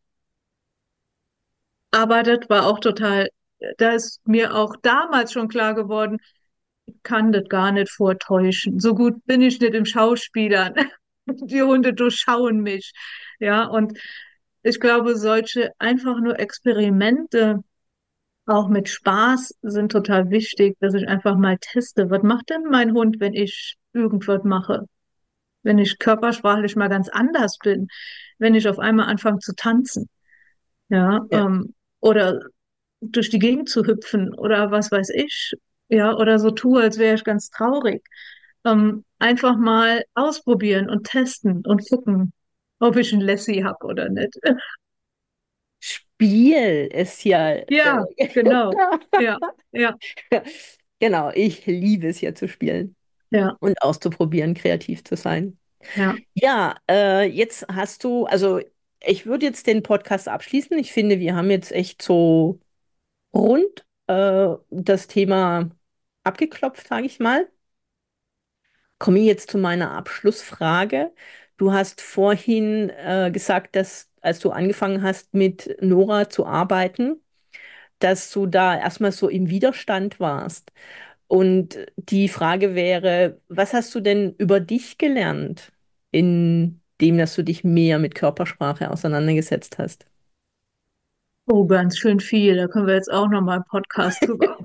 S2: Aber das war auch total, da ist mir auch damals schon klar geworden, ich kann das gar nicht vortäuschen. So gut bin ich nicht im Schauspielern. Die Hunde durchschauen mich. Ja, und ich glaube, solche einfach nur Experimente, auch mit Spaß, sind total wichtig, dass ich einfach mal teste. Was macht denn mein Hund, wenn ich irgendwas mache? Wenn ich körpersprachlich mal ganz anders bin? Wenn ich auf einmal anfange zu tanzen? Ja,
S1: Ja.
S2: oder durch die Gegend zu hüpfen oder was weiß ich, ja, oder so tue, als wäre ich ganz traurig. Einfach mal ausprobieren und testen und gucken, ob ich ein Lassie habe oder nicht.
S1: Spiel ist ja.
S2: Ja, genau. Ja, ja,
S1: Genau, ich liebe es ja zu spielen
S2: ja,
S1: und auszuprobieren, kreativ zu sein.
S2: ja.
S1: Ja, jetzt hast du, also ich würde jetzt den Podcast abschließen. Ich finde, wir haben jetzt echt so rund das Thema abgeklopft, sage ich mal. Komme ich jetzt zu meiner Abschlussfrage. Du hast vorhin gesagt, dass als du angefangen hast mit Nora zu arbeiten, dass du da erstmal so im Widerstand warst. Und die Frage wäre, was hast du denn über dich gelernt, indem dass du dich mehr mit Körpersprache auseinandergesetzt hast?
S2: Oh, ganz schön viel. Da können wir jetzt auch nochmal einen Podcast drüber.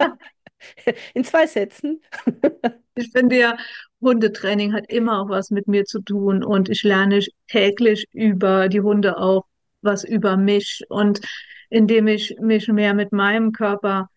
S1: In 2 Sätzen.
S2: Ich finde ja, Hundetraining hat immer auch was mit mir zu tun und ich lerne täglich über die Hunde auch was über mich. Und indem ich mich mehr mit meinem Körper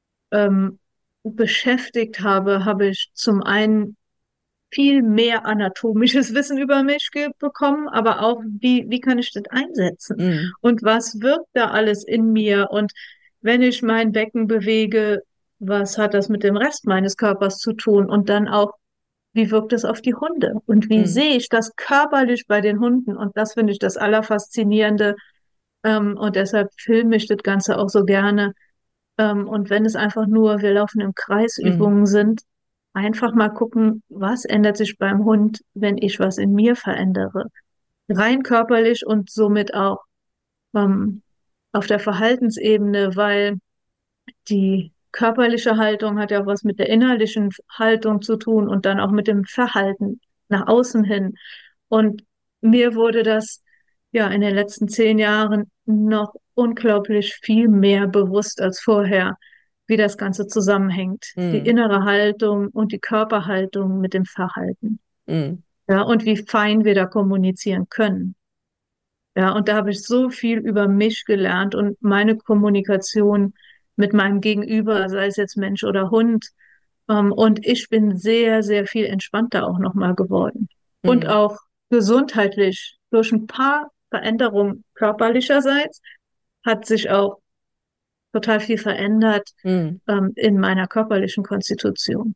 S2: beschäftigt habe, habe ich zum einen viel mehr anatomisches Wissen über mich bekommen, aber auch, wie kann ich das einsetzen?
S1: Mm,
S2: Und was wirkt da alles in mir? Und wenn ich mein Becken bewege, was hat das mit dem Rest meines Körpers zu tun? Und dann auch, wie wirkt es auf die Hunde? Und wie
S1: mm,
S2: sehe ich das körperlich bei den Hunden? Und das finde ich das Allerfaszinierende. Und deshalb filme ich das Ganze auch so gerne. Und wenn es einfach nur, wir laufen im Kreis
S1: mm,
S2: Übungen sind, einfach mal gucken, was ändert sich beim Hund, wenn ich was in mir verändere. Rein körperlich und somit auch ähm, auf der Verhaltensebene, weil die körperliche Haltung hat ja auch was mit der innerlichen Haltung zu tun und dann auch mit dem Verhalten nach außen hin. Und mir wurde das ja in den letzten 10 Jahren noch unglaublich viel mehr bewusst als vorher, wie das Ganze zusammenhängt. Die
S1: mm,
S2: innere Haltung und die Körperhaltung mit dem Verhalten.
S1: mm,
S2: Ja, und wie fein wir da kommunizieren können. Ja, und da habe ich so viel über mich gelernt und meine Kommunikation mit meinem Gegenüber, sei es jetzt Mensch oder Hund. Und ich bin sehr, sehr viel entspannter auch nochmal geworden. Und
S1: mm,
S2: auch gesundheitlich durch ein paar Veränderungen körperlicherseits hat sich auch total viel verändert,
S1: mm.
S2: in meiner körperlichen Konstitution.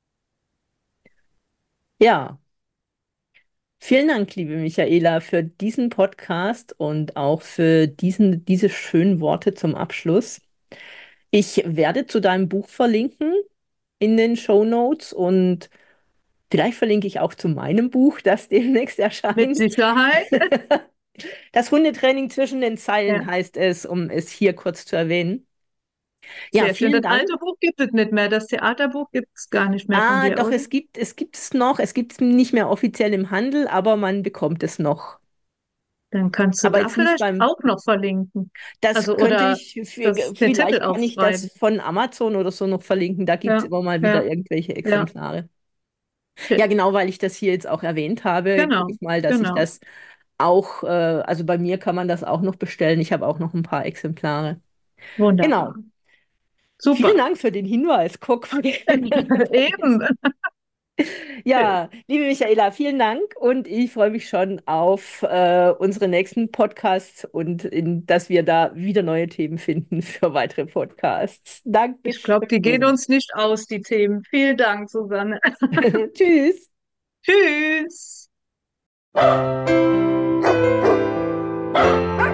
S1: Ja, vielen Dank, liebe Michaela, für diesen Podcast und auch für diese schönen Worte zum Abschluss. Ich werde zu deinem Buch verlinken in den Show Notes und vielleicht verlinke ich auch zu meinem Buch, das demnächst
S2: Mit
S1: erscheint.
S2: Sicherheit.
S1: Das Hundetraining zwischen den Zeilen
S2: Ja,
S1: heißt es, um es hier kurz zu erwähnen. Ja,
S2: sehr schön.
S1: vielen
S2: Das
S1: Dank.
S2: alte Buch gibt es nicht mehr. Das Theaterbuch gibt es gar nicht mehr von
S1: Ah,
S2: dir,
S1: doch,
S2: oder?
S1: es gibt es noch. Es gibt es nicht mehr offiziell im Handel, aber man bekommt es noch.
S2: Dann kannst du
S1: Aber
S2: da
S1: jetzt nicht
S2: vielleicht
S1: beim.
S2: auch noch verlinken.
S1: Das
S2: Also,
S1: könnte
S2: oder
S1: ich,
S2: den Titel
S1: vielleicht kann ich das
S2: aufschreiben.
S1: von Amazon oder so noch verlinken. Da gibt es
S2: Ja,
S1: immer mal wieder
S2: ja,
S1: irgendwelche
S2: ja.
S1: Exemplare.
S2: Okay.
S1: Ja, genau, weil ich das hier jetzt auch erwähnt habe, gucke
S2: Genau,
S1: ich mal, dass ich
S2: genau.
S1: das auch, also bei mir kann man das auch noch bestellen. Ich habe auch noch ein paar Exemplare.
S2: Wunderbar.
S1: Genau. Vielen
S2: Super.
S1: Dank für den Hinweis. Guck.
S2: Eben. Schön.
S1: Ja, liebe Michaela, vielen Dank und ich freue mich schon auf unsere nächsten Podcasts und dass wir da wieder neue Themen finden für weitere Podcasts.
S2: Ich glaube, die gehen
S1: Dankeschön.
S2: uns nicht aus, die Themen. Vielen Dank, Susanne.
S1: Tschüss.
S2: Tschüss.